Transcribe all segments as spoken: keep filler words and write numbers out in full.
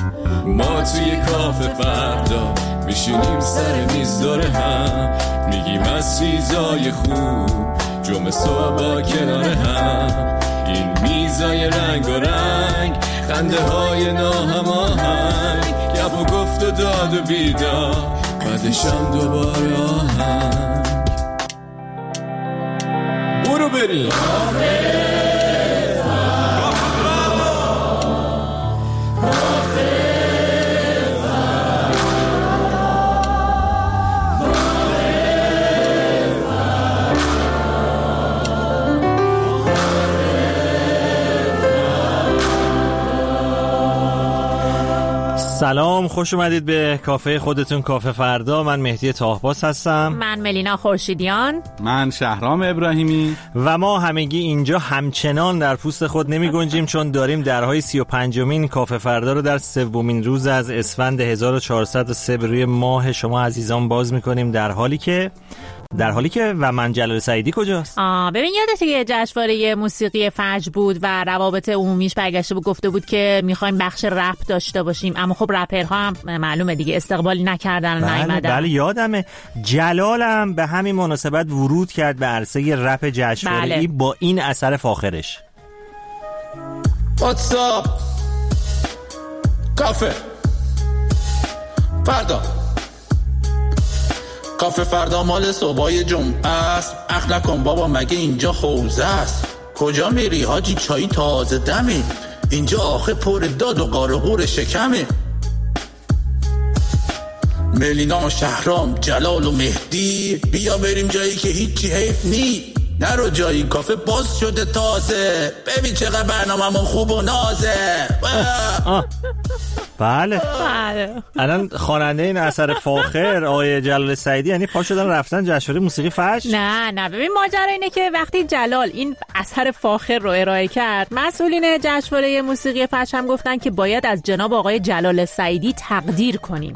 ما توی کافه فردا میشینیم سر میز دور هم، میگیم از چیزای خوب جمعه صبح کنار هم. این میزای رنگ و رنگ، خنده های ناهماهنگ، گپ و گفت و داد و بیدار، بعدشم دوباره آهنگ. برو بریم سلام، خوش اومدید به کافه خودتون، کافه فردا. من مهدی طاهباس هستم. من ملینا خورشیدیان. من شهرام ابراهیمی. و ما همگی اینجا همچنان در پوست خود نمی گنجیم، چون داریم درهای سی و پنجمین کافه فردا رو در سومین روز از اسفند هزار و چهارصد و سه روی ماه شما عزیزان باز میکنیم، در حالی که در حالی که و من جلال سعیدی کجاست؟ آه ببین، یادته که جشنواره موسیقی فجر بود و روابط عمومیش برگشته بود گفته بود که میخوایم بخش رپ داشته باشیم، اما خب رپرها هم معلومه دیگه استقبالی نکردن، بله نیومدن. بله یادمه. جلالم به همین مناسبت ورود کرد به عرصه رپ جشنواره‌ای بله. با این اثر فاخرش. واتساپ کافه فردا، کافه فردا مال صبحای جمعه است. اخ نکن بابا، مگه اینجا حوزه است؟ کجا میری حاجی؟ چایی تازه دمی، اینجا آخه پر داد و قار و قور شکمه. ملینا، شهرام، جلال و مهدی، بیا بریم جایی که هیچی حیف نی. نرو جایی، کافه باز شده تازه، ببین چقدر برنامه‌مون خوب و نازه. آه آه. بله بله. الان خواننده این اثر فاخر آقای جلال سعیدی یعنی پا شدن رفتن جشنواره موسیقی فجر؟ نه نه ببین، ماجرا اینه که وقتی جلال این اثر فاخر رو ارائه کرد، مسئولین جشنواره موسیقی فجر هم گفتن که باید از جناب آقای جلال سعیدی تقدیر کنیم.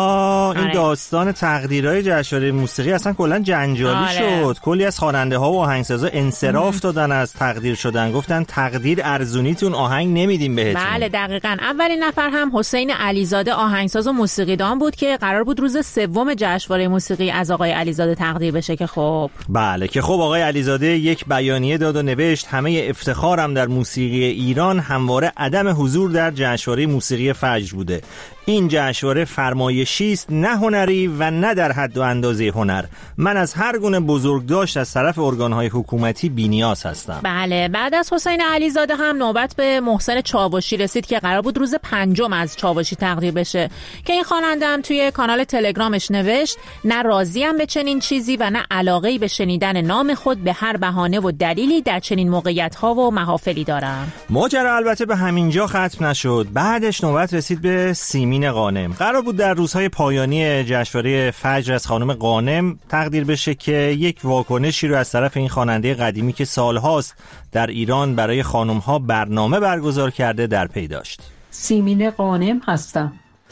آه این آره. داستان تقدیرهای جشنواره موسیقی اصلا کلا جنجالی آره. شد. کلی از خواننده ها و آهنگسازا انصراف دادن از تقدیر شدن، گفتن تقدیر ارزونیتون، آهنگ نمیدیم بهتون. بله دقیقاً. اولین نفر هم حسین علیزاده آهنگساز و موسیقیدان بود که قرار بود روز سوم جشنواره موسیقی از آقای علیزاده تقدیر بشه که خب بله که خب آقای علیزاده یک بیانیه داد و نوشت همه افتخارم در موسیقی ایران همواره عدم حضور در جشنواره موسیقی فجر بوده. این جشنواره فرمایشی است، نه هنری و نه در حد و اندازه هنر. من از هر گونه بزرگداشت از طرف ارگان‌های حکومتی بی‌نیاز هستم. بله. بعد از حسین علیزاده هم نوبت به محسن چاوشی رسید که قرار بود روز پنجم از چاوشی تقدیر بشه، که این خواننده هم توی کانال تلگرامش نوشت نه راضیم به چنین چیزی و نه علاقه‌ای به شنیدن نام خود به هر بهانه و دلیلی در چنین موقعیت‌ها و محافلی دارم. ماجرا البته به همینجا ختم نشد. بعدش نوبت رسید به سیمین غانم. قرار بود در روزهای پایانی جشنواره فجر از خانم غانم تقدیر بشه که یک واکنشی رو از طرف این خواننده قدیمی که سالهاست در ایران برای خانم‌ها برنامه برگزار کرده در پی داشت. سیمین غانم هستم.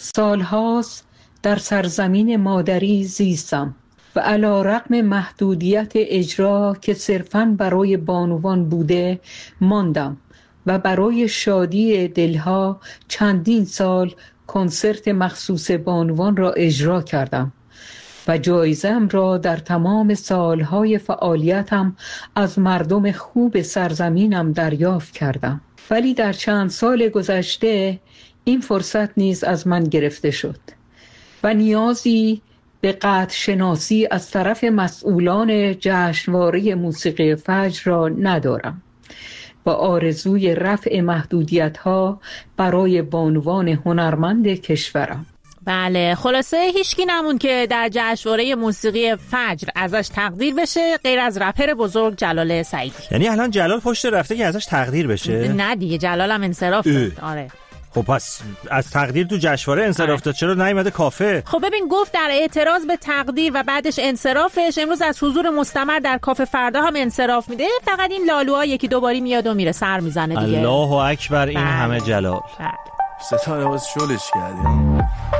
سالهاست در سرزمین مادری زیستم و علی رغم محدودیت اجرا که صرفاً برای بانوان بوده ماندم و برای شادی دلها چندین سال کنسرت مخصوص بانوان را اجرا کردم و جایزه‌ام را در تمام سالهای فعالیتم از مردم خوب سرزمینم دریافت کردم. ولی در چند سال گذشته این فرصت نیز از من گرفته شد و نیازی به قطع شناسی از طرف مسئولان جشنواره موسیقی فجر را ندارم و آرزوی رفع محدودیت‌ها برای بانوان هنرمند کشورم. بله، خلاصه هیچکی نمون که در جشنواره موسیقی فجر ازش تقدیر بشه غیر از رپر بزرگ جلال سعیدی. یعنی الان جلال پشت رفته که ازش تقدیر بشه؟ نه دیگه، جلال هم انصراف داد. آره. خب پس از تقدیر تو جشنواره انصراف داد، چرا نیومده کافه؟ خب ببین، گفت در اعتراض به تقدیر و بعدش انصرافش امروز از حضور مستمر در کافه فردا هم انصراف میده. فقط این لالوها یکی دو باری میاد و میره، سر میزنه دیگه. الله اکبر. این بله. همه جلال. بله. ستاره باز شلش کردیم،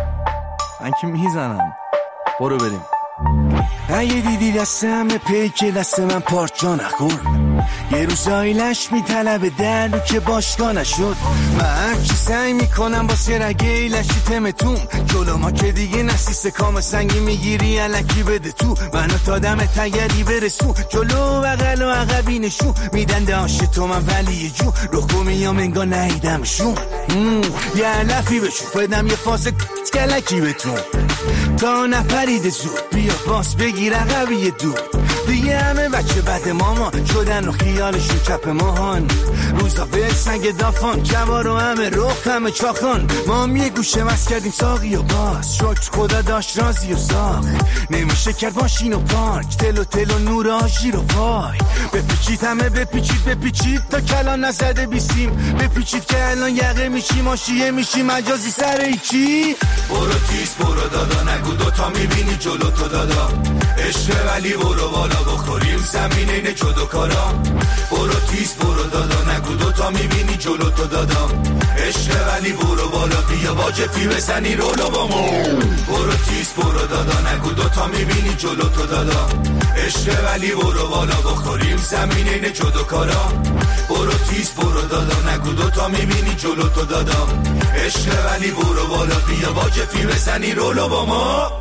من که میزنم. برو بریم. اگه دیدی دست همه پیک دست من پارچا نکن، یه روزایی لش میطلبه در رو که باشگاه نشد. من هرچی سعی میکنم واسه رگه لشی تمتون جلو ما که دیگه نسیست کام سنگی میگیری علکی بده تو منو تا دم تگری برسون جلو بغل و عقبی نشون میدن داشت تو من ولی یه جو رخو میام انگار نهیدمشون یه علفی بشون بدم یه فاسه کلکی بتون تا نپریده زود بیا باس بگیر عقبی دور دیگه همه بچه بد ماما شدن و خیالشون چپ ماهان روزا به سنگ دافان جوار و همه رخ همه چاخان ما هم یه گوشه مست کردیم ساقی و باز شکر خدا داشت رازی و ساق نمیشه کرد ماشین و پارک تل و تل و نور آژیر و وای بپیچید همه بپیچید بپیچید تا کلان نزده بیسیم بپیچید که الان یقه میشیم آشیه میشیم مجازی سر ایچی برو تیز برو دادا نگو دوتا میبینی جلو تو دادا عشق ولی برو بالا بخوریم زمین اینه جدو کارا برو تیز برو دادا نگو دوتا میبینی جلو تو دادا عشق ولی برو بالا بیا با جفی بزنی رولو با ما برو تیز برو دادا نگو دوتا میبینی جلو تو دادا عشق ولی برو بالا بخوریم زمین اینه جدو کارا برو تیز برو دادا نگو دوتا میبینی جلو تو دادا عشق ولی برو بالا بیا با جفی بزنی رولو با ما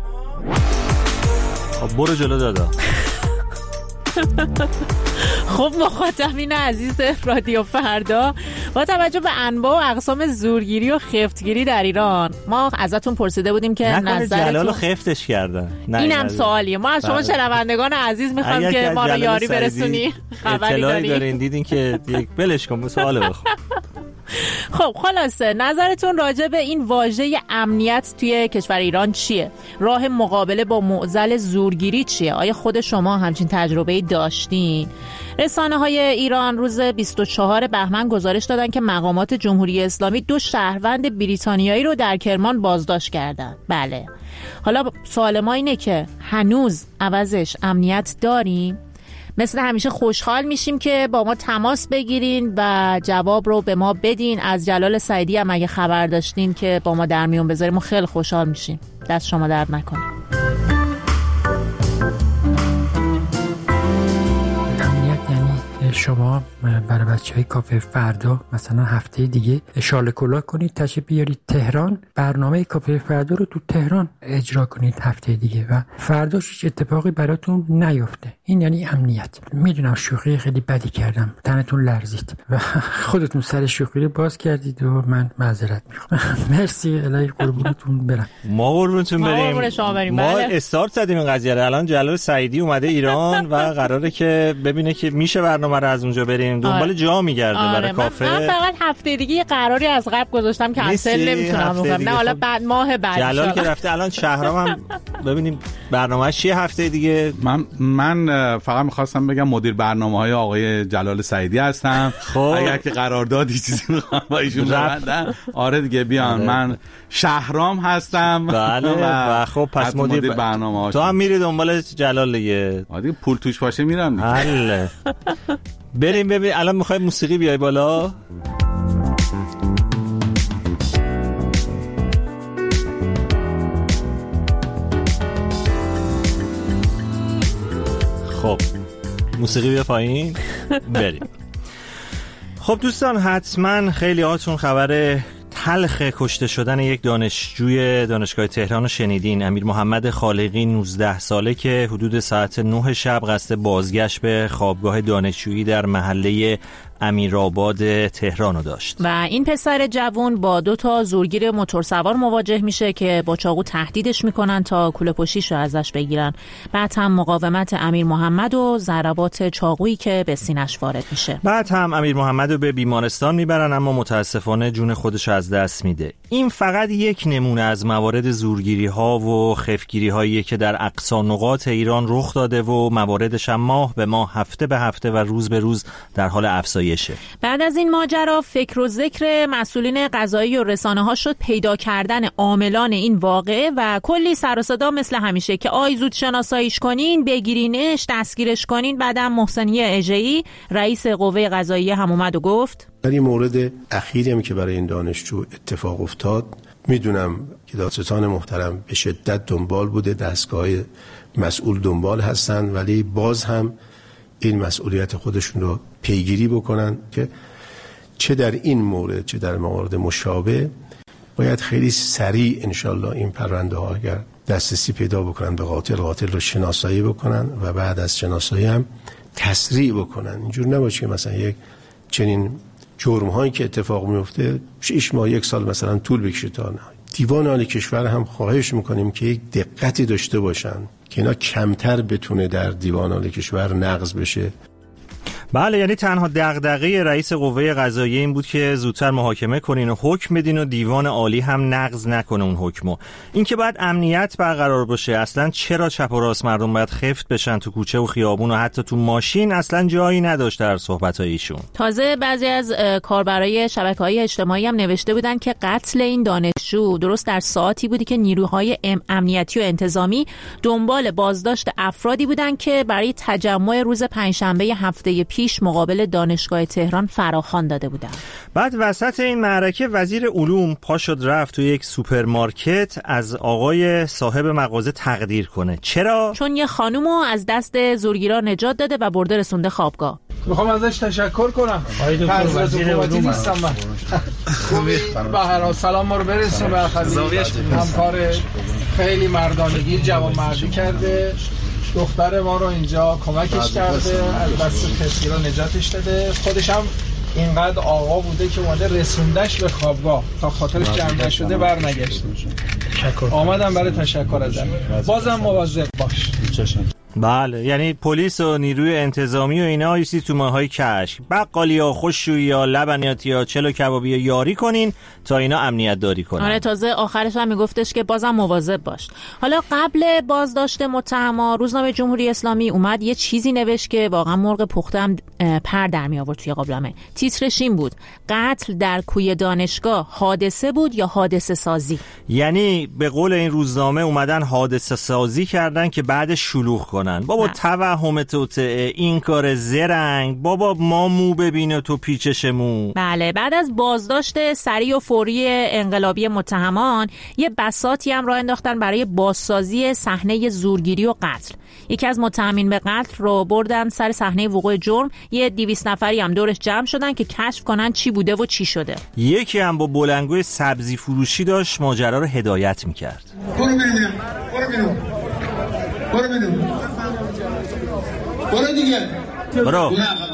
برو جلو دادا. خب مخاطبین عزیز رادیو فردا، با توجه به انواع و اقسام زورگیری و خفتگیری در ایران ما ازتون پرسیده بودیم که نظرتون جلال خفتش کردن. اینم سوالیه ما از شما شنوندگان عزیز میخوام که ما رو یاری برسونی خبری داری دارین دیدین که یک بلش کن سوال بخون. خب خلاصه نظرتون راجع به این واژه امنیت توی کشور ایران چیه؟ راه مقابله با معضل زورگیری چیه؟ آیا خود شما همچین تجربه‌ای داشتین؟ رسانه‌های ایران روز بیست و چهارم بهمن گزارش دادن که مقامات جمهوری اسلامی دو شهروند بریتانیایی رو در کرمان بازداشت کردن. بله. حالا سوال ما اینه که هنوز عوضش امنیت داریم؟ مثل همیشه خوشحال میشیم که با ما تماس بگیرین و جواب رو به ما بدین. از جلال سعیدی هم اگه خبر داشتین که با ما در میون بذاریم ما خیلی خوشحال میشیم. دست شما درد نکنه. شما برای بچهای کافه فردا مثلا هفته دیگه شال کلاه کنید تشریف بیارید تهران برنامه کافه فردا رو تو تهران اجرا کنید هفته دیگه و فرداش هیچ اتفاقی براتون نیفته. این یعنی امنیت. میدونم شوخی خیلی بدی کردم تنتون لرزید و خودتون سر شوخی رو باز کردید و من معذرت میخوام. مرسی الهی قربونتون برم. ما قربونتون بریم. ما استارت زدیم این قضیه رو. الان جلال سعیدی اومده ایران و قراره که ببینه که میشه برنامه رو از اونجا بریم دنبال آره. جا میگرده آره. برای کافه. من فقط هفته دیگه قراری از قبل گذاشتم که کنسل نمیتونم بکنم. نه حالا بعد ماه بعد جلال که رفته الان شهرام هم ببینیم برنامه‌اش چیه هفته دیگه. من من فقط می‌خواستم بگم مدیر برنامه‌های آقای جلال سعیدی هستم. خب اگر که قراردادی چیزی می‌خوام با ایشون ببندم آره دیگه بیان. من شهرام هستم. بله و خب پس مدیر, مدیر برنامه‌ها تو هم میری دنبال جلال دیگه. آره پول توش باشه میرم دیگه. بله بریم ببین. الان میخوای موسیقی بیای بالا. خب موسیقی بیا پایین بریم. خب دوستان حتما خیلی هاتون خبر تلخ کشته شدن یک دانشجوی دانشگاه تهران رو شنیدین. امیر محمد خالقی نوزده ساله که حدود ساعت نه شب قصد بازگشت به خوابگاه دانشجویی در محله امیرآباد تهران رو داشت و این پسر جوان با دو تا زورگیر موتورسوار مواجه میشه که با چاقو تهدیدش میکنن تا کوله پشتیش رو ازش بگیرن. بعد هم مقاومت امیر محمد و ضربات چاقویی که به سینش وارد میشه. بعد هم امیر محمد رو به بیمارستان میبرن اما متاسفانه جون خودش از دست میده. این فقط یک نمونه از موارد زورگیری ها و خفتگیری هایی که در اقصا نقاط ایران رخ داده و مواردش هم ماه به ماه هفته به هفته و روز به روز در حال افزایشه. بعد از این ماجرا فکر و ذکر مسئولین قضایی و رسانه ها شد پیدا کردن عاملان این واقعه و کلی سر و صدا مثل همیشه که آی زود شناساییش کنین، بگیرینش، دستگیرش کنین. بعدم محسنیه اژه‌ای رئیس قوه قضاییه هم اومد و گفت در این مورد اخیری هم که برای این دانشجو اتفاق افتاد میدونم که دادستان محترم به شدت دنبال بوده، دستگاه مسئول دنبال هستن، ولی باز هم این مسئولیت خودشون رو پیگیری بکنن که چه در این مورد چه در موارد مشابه باید خیلی سریع انشالله این پرونده ها اگر دسترسی پیدا بکنن به قاتل، قاتل رو شناسایی بکنن و بعد از شناسایی هم تسریع بکنن. اینجور نباشه که مثلا یک چنین جرم هایی که اتفاق میفته شش ماه یک سال مثلا طول بکشه تا نه. دیوان عالی کشور هم خواهش میکنیم که یک دقتی داشته باشن که اینا کمتر بتونه در دیوان عالی کشور نقض بشه. بله، یعنی تنها دغدغه رئیس قوه قضاییه این بود که زودتر محاکمه کنین و حکم بدین و دیوان عالی هم نقض نکنه اون حکمو. این که باید امنیت برقرار باشه، اصلا چرا چپ و راست مردم باید خفت بشن تو کوچه و خیابون و حتی تو ماشین، اصلا جایی نداشت در صحبت‌های ایشون. تازه بعضی از کاربرای شبکه‌های اجتماعی هم نوشته بودن که قتل این دانشجو درست در ساعتی بودی که نیروهای امنیتی و انتظامی دنبال بازداشت افرادی بودن که برای تجمع روز پنجشنبه هفته پیش مقابل دانشگاه تهران فراخوان داده بودن. بعد وسط این معرکه وزیر علوم پا شد رفت تو یک سوپرمارکت از آقای صاحب مغازه تقدیر کنه. چرا؟ چون یه خانومو از دست زورگیرا نجات داده و برده رسونده خوابگاه. میخوام ازش تشکر کنم. وزیر علوم نیستم من. به هر حال سلام ما رو برسون به خدمت همکار خیلی مردانگی جوان مردی کرده. دختر ما رو اینجا کمکش کرده، از دست تسخیرها نجاتش داده. خودش هم اینقدر آقا بوده که اومده رسوندش به خوابگاه تا خاطرش جمع نشده برنگشت. آمدم برای تشکر ازم. بازم مواظب باش. بله، یعنی پلیس و نیروی انتظامی و اینا یسی تو ماهای کشک، بقالی ها، خوششویی یا لبنیاتی ها، چلو کبابی ها یاری کنین تا اینا امنیت داری کنن. آره، تازه آخرش هم میگفتش که بازم مواظب باش. حالا قبل بازداشت متهما روزنامه جمهوری اسلامی اومد یه چیزی نوشت که واقعا مرغ پخته هم پر در می آورد توی قابلمه. تیترش این بود: قتل در کوی دانشگاه حادثه بود یا حادثه سازی؟ یعنی به قول این روزنامه اومدن حادثه سازی کردن که بعد شلوغ کنن. بابا توهم توته، این کار زرنگ، بابا ما مو ببینه تو پیچش مو. بله، بعد از بازداشت سریع و فوری انقلابی متهمان یه بساطی هم راه انداختن برای بازسازی صحنه زورگیری و قتل. یکی از متهمین به قتل رو بردن سر صحنه وقوع جرم، یه دویست نفری هم دورش جمع شدن که کشف کنن چی بوده و چی شده. یکی هم با بلنگوی سبزی فروشی داشت ماجرا رو هدایت میکرد. برو ببینم، برو ببینم، برو ببینم، برو دیگه، برو.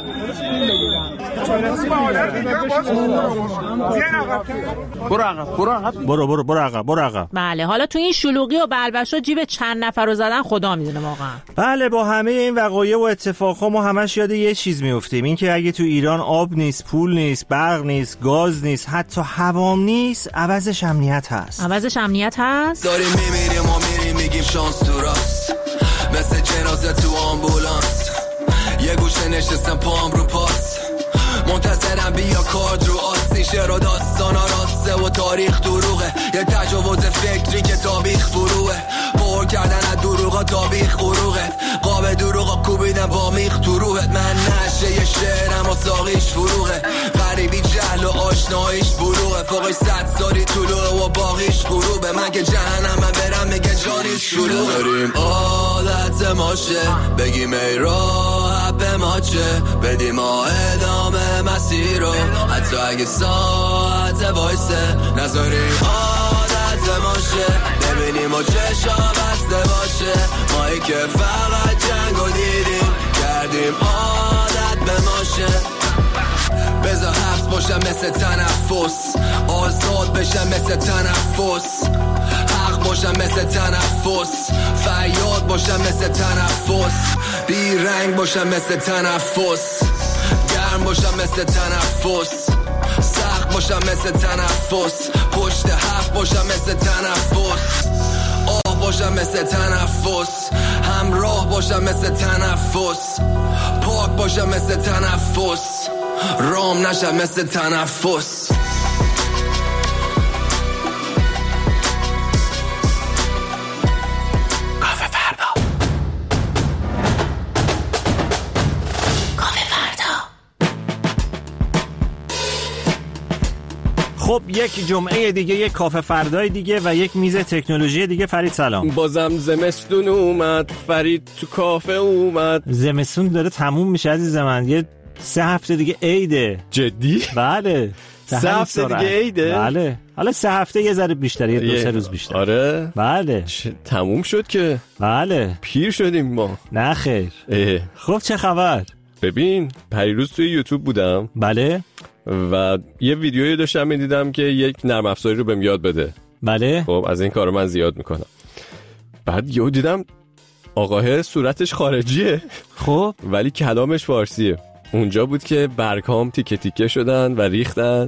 برو برو برو عقب برو عقب. بله، حالا تو این شلوغی و بلبشو جیب چند نفر رو زدن خدا میدونه واقعا. بله، با همه این وقایع و اتفاقا ما همش یاد یه چیز میافتیم، این که اگه تو ایران آب نیست، پول نیست، برق نیست، گاز نیست، حتی هوام نیست، عوضش امنیت هست. عوضش امنیت هست. داریم میمیریم ما میریم میگیم شانس تو راست، مثل جنازه تو آمبولانس، یه گوشه نشستم پام رو پاس، منتظرم بیا کارد رو آسی، شعر و داستان راسته و تاریخ دروغه، یه تجاوز فکری که تابیخ فروه، پر کردن از دروغا تابیخ غروغت، قاب دروغا کوبیدن با میخ تو روحت، من نشه یه شعرم و ساقیش فروغه، غریبی جهل و آشناییش بروغه، فوقش صد سالی طلوع و باقیش غروبه، من که جهنم من برم میگه جانیش شروعه. داریم عادت ماشه بگیم ای راحت به ما چه، بدیم ما ادامه مسیر رو حتی اگه ساعت وایسه، نذاریم عادت ماشه ببینیم و چشا بسته باشه، مایی که فقط جنگو دیدیم کردیم عادت به ماشه، بذار حبس باشم مثل تنفس، آزاد بشم مثل تنفس، حق باشم مثل تنفس، فریاد باشم مثل تنفس، بی رنگ باشم مثل تنفس، گرم باشم مثل تنفس، سخت باشم مثل تنفس، پشت هفت باشم مثل تنفس، آه باشم مثل تنفس، همراه باشم مثل تنفس، پاک باشم مثل تنفس، رام نشم مثل تنفس. خب یک جمعه دیگه، یک کافه فردای دیگه و یک میز تکنولوژی دیگه. فرید سلام. بازم زمستون اومد، فرید تو کافه اومد. زمستون داره تموم میشه عزیز من، یه سه هفته دیگه عیده. جدی؟ بله سه هفته دیگه عیده؟ بله حالا سه هفته یه ذره بیشتر، یه دو سه روز بیشتر. آره بله تموم شد که. بله پیر شدیم ما. نه خیر. خب چه خبر؟ ببین پریروز توی یوتیوب بودم. بله. و یه ویدیویی داشتم میدیدم که یک نرم افزاری رو بهم یاد بده. بله. خب از این کارو من زیاد میکنم. بعد یهو دیدم آقاه صورتش خارجیه، خب ولی کلامش فارسیه. اونجا بود که برگام تیکه تیکه شدن و ریختن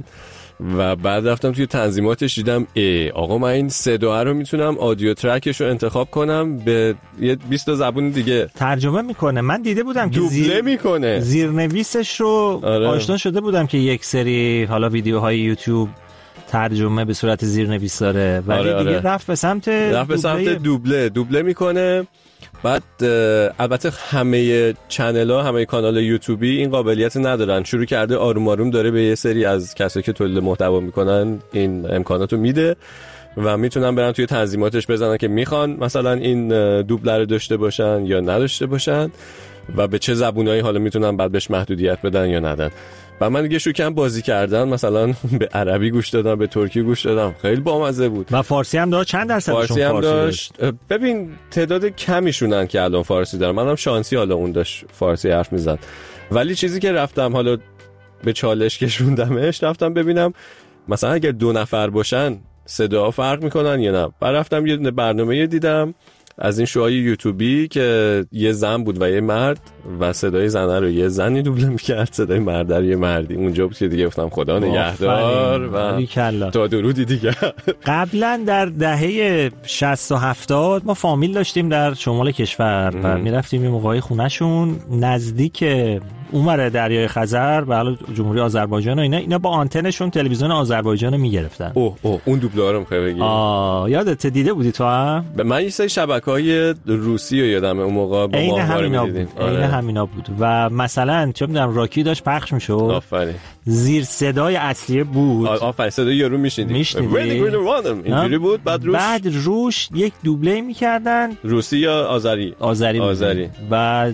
و بعد رفتم توی تنظیماتش دیدم ای آقا من این صدا رو میتونم آدیو ترکش رو انتخاب کنم به یه بیست زبون دیگه ترجمه میکنه. من دیده بودم که دوبله زیر... میکنه زیرنویسش رو آره. آشنا شده بودم که یک سری حالا ویدیوهای یوتیوب ترجمه به صورت زیرنویس داره ولی آره آره. دیگه رفت به سمت رفت به سمت دوبله دوبله میکنه. بعد البته همه چنل ها همه کانال یوتیوبی این قابلیت ندارن. شروع کرده آروم آروم داره به یه سری از کسایی که تولید محتوا میکنن این امکاناتو میده و میتونن برن توی تنظیماتش بزنن که میخوان مثلا این دوبله رو داشته باشن یا نداشته باشن و به چه زبونایی حالا میتونن بعد بهش محدودیت بدن یا ندن. و من دیگه شروع کردم بازی کردن، مثلا به عربی گوش دادم، به ترکی گوش دادم، خیلی بامزه بود. و فارسی هم داشت. چند درصدشون فارسی هم فارسی داشت؟ ببین تعداد کمیشونن که الان فارسی دارن. منم شانسی حالا اون داشت فارسی حرف میزد. ولی چیزی که رفتم حالا به چالش کشوندمش، رفتم ببینم مثلا اگر دو نفر باشن صدا فرق میکنن یا نه. بعد رفتم یه برنامه دیدم از این شوهای یوتیوبی که یه زن بود و یه مرد و صدای زنه رو یه زنی دوبله میکرد، صدای مرد رو یه مردی. اونجا بود که دیگه گفتم خدا نگهدار و تا درودی دیگه. قبلا در دهه شصت و هفتاد ما فامیل داشتیم در شمال کشور و میرفتیم یه موقعی خونهشون نزدیک اونور دریای خزر و حالا جمهوری آذربایجان و اینا اینا با آنتنشون تلویزیون آذربایجان رو میگرفتن. اوه اوه اون دوبله رو میخوای بگی؟ آه یادت دیده بودی تو هم؟ من یه سری شبکه‌های روسی رو یادمه اون موقع با ماهواره می‌دیدیم. عین همینا بود و مثلا چه می‌دونم راکی داشت پخش می‌شد. آفرین. زیر صدای اصلی بود. آفرین صدای یارو میشنیدی. اینجوری بود. بعد روش بعد روش یک دوبله می‌کردن روسی یا آذری؟ آذری. آذری. و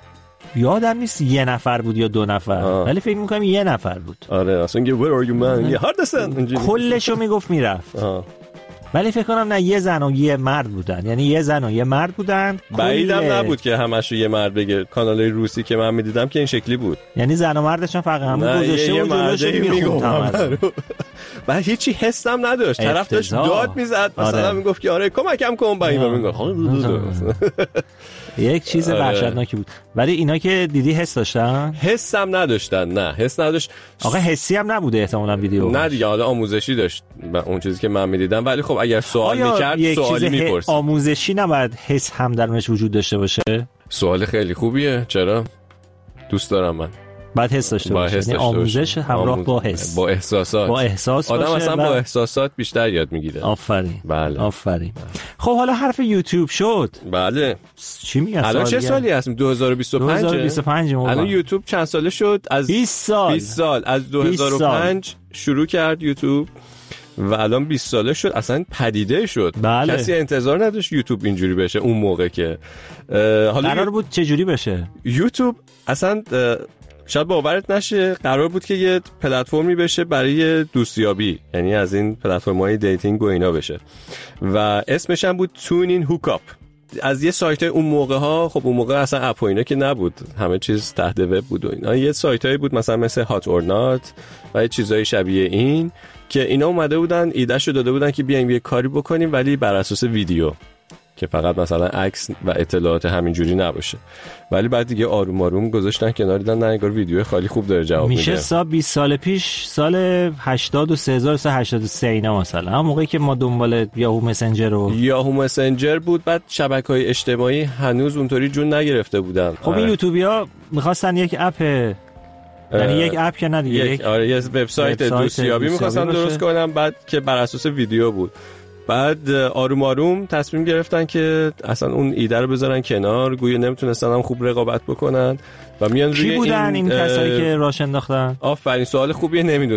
یادم نیست یه نفر بود یا دو نفر ولی فکر میکنم یه نفر بود. آره اصلا که where are you man یه هاردستن کلشو میگفت میرفت. ولی فکر کنم نه یه زن و یه مرد بودن، یعنی یه زن و یه مرد بودن. بعیدم کل... نبود که همش یه مرد بگه. کانالای روسی که من میدیدم که این شکلی بود، یعنی زن و مردشون فقط همون گذاشته و جلوشون میخوند. بعد هیچی حسم نداشت، طرف داشت داد میزد مثلا آره. میگفت که آره کمکم کن با این میگفت یک چیز وحشتناکی بود. ولی اینا که دیدی حس داشتن؟ حس هم نداشتن. نه حس نداشت. آقا حسی هم نبوده احتمالاً ویدیو. نه دیگه حالا آموزشی داشت اون چیزی که من میدیدم. ولی خب اگر سوال میکرد سوالی میپرسید. آموزشی نباید حس هم درونش وجود داشته باشه؟ سوال خیلی خوبیه. چرا؟ دوست دارم من. بعد حس داشته باشه. یعنی آموزش همراه آموز... با حس، با احساسات. با احساس آدم باشه اصلا و... با احساسات بیشتر یاد میگیره. آفرین. بله. آفرین. خب حالا حرف یوتیوب شد. بله. چی میگن؟ الان چه سالی هستیم؟ دو هزار و بیست و پنج. دو هزار و بیست و پنج الان یوتیوب چند ساله شد؟ از بیست سال. بیست سال. از دو هزار و پنج شروع کرد یوتیوب و الان بیست ساله شد. اصلا پدیده شد. بله. کسی انتظار نداشت یوتیوب اینجوری بشه اون موقع که حالا قرار بود چه جوری بشه. یوتیوب اصلا شاید باورت نشه قرار بود که یه پلتفرمی بشه برای دوستیابی، یعنی از این پلتفرم‌های دیتینگ و اینا بشه و اسمش هم بود تونین هوکاپ. از یه سایت اون موقع ها، خب اون موقع اصلا اپ و اینا که نبود، همه چیز تحت وب بود و اینا. یه سایتایی بود مثلا مثل هات اور نات و یه چیزای شبیه این که اینا اومده بودن ایدهشو داده بودن که بیایم یه کاری بکنیم ولی بر اساس ویدیو که فقط مثلا عکس و اطلاعات همینجوری نباشه. ولی بعد دیگه آروم آروم گذاشتن کنار، دیدن نه انگار ویدیو خیلی خوب داره جواب میده. میشه سال بیست سال پیش، سال هشتاد و سه هزار و سیصد و هشتاد و سه اینا مثلا، هم موقعی که ما دنبال یاهو مسنجر و یاهو مسنجر بود. بعد شبکه‌های اجتماعی هنوز اونطوری جون نگرفته بودن. خب این یوتیوبیا می‌خواستن یک اپ، یعنی یک اپ که نه دیگه یک آره یه وبسایت دوستیابی می‌خواستن درست کنن بعد که بر اساس ویدیو بود. بعد آروم آروم تصمیم گرفتن که اصلا اون ایده رو بذارن کنار، گویا نمیتونستن هم خوب رقابت بکنن و میان روی کی بودن این, این کسایی که راش انداختن؟ آفرین سوال خوبیه، نمیدونم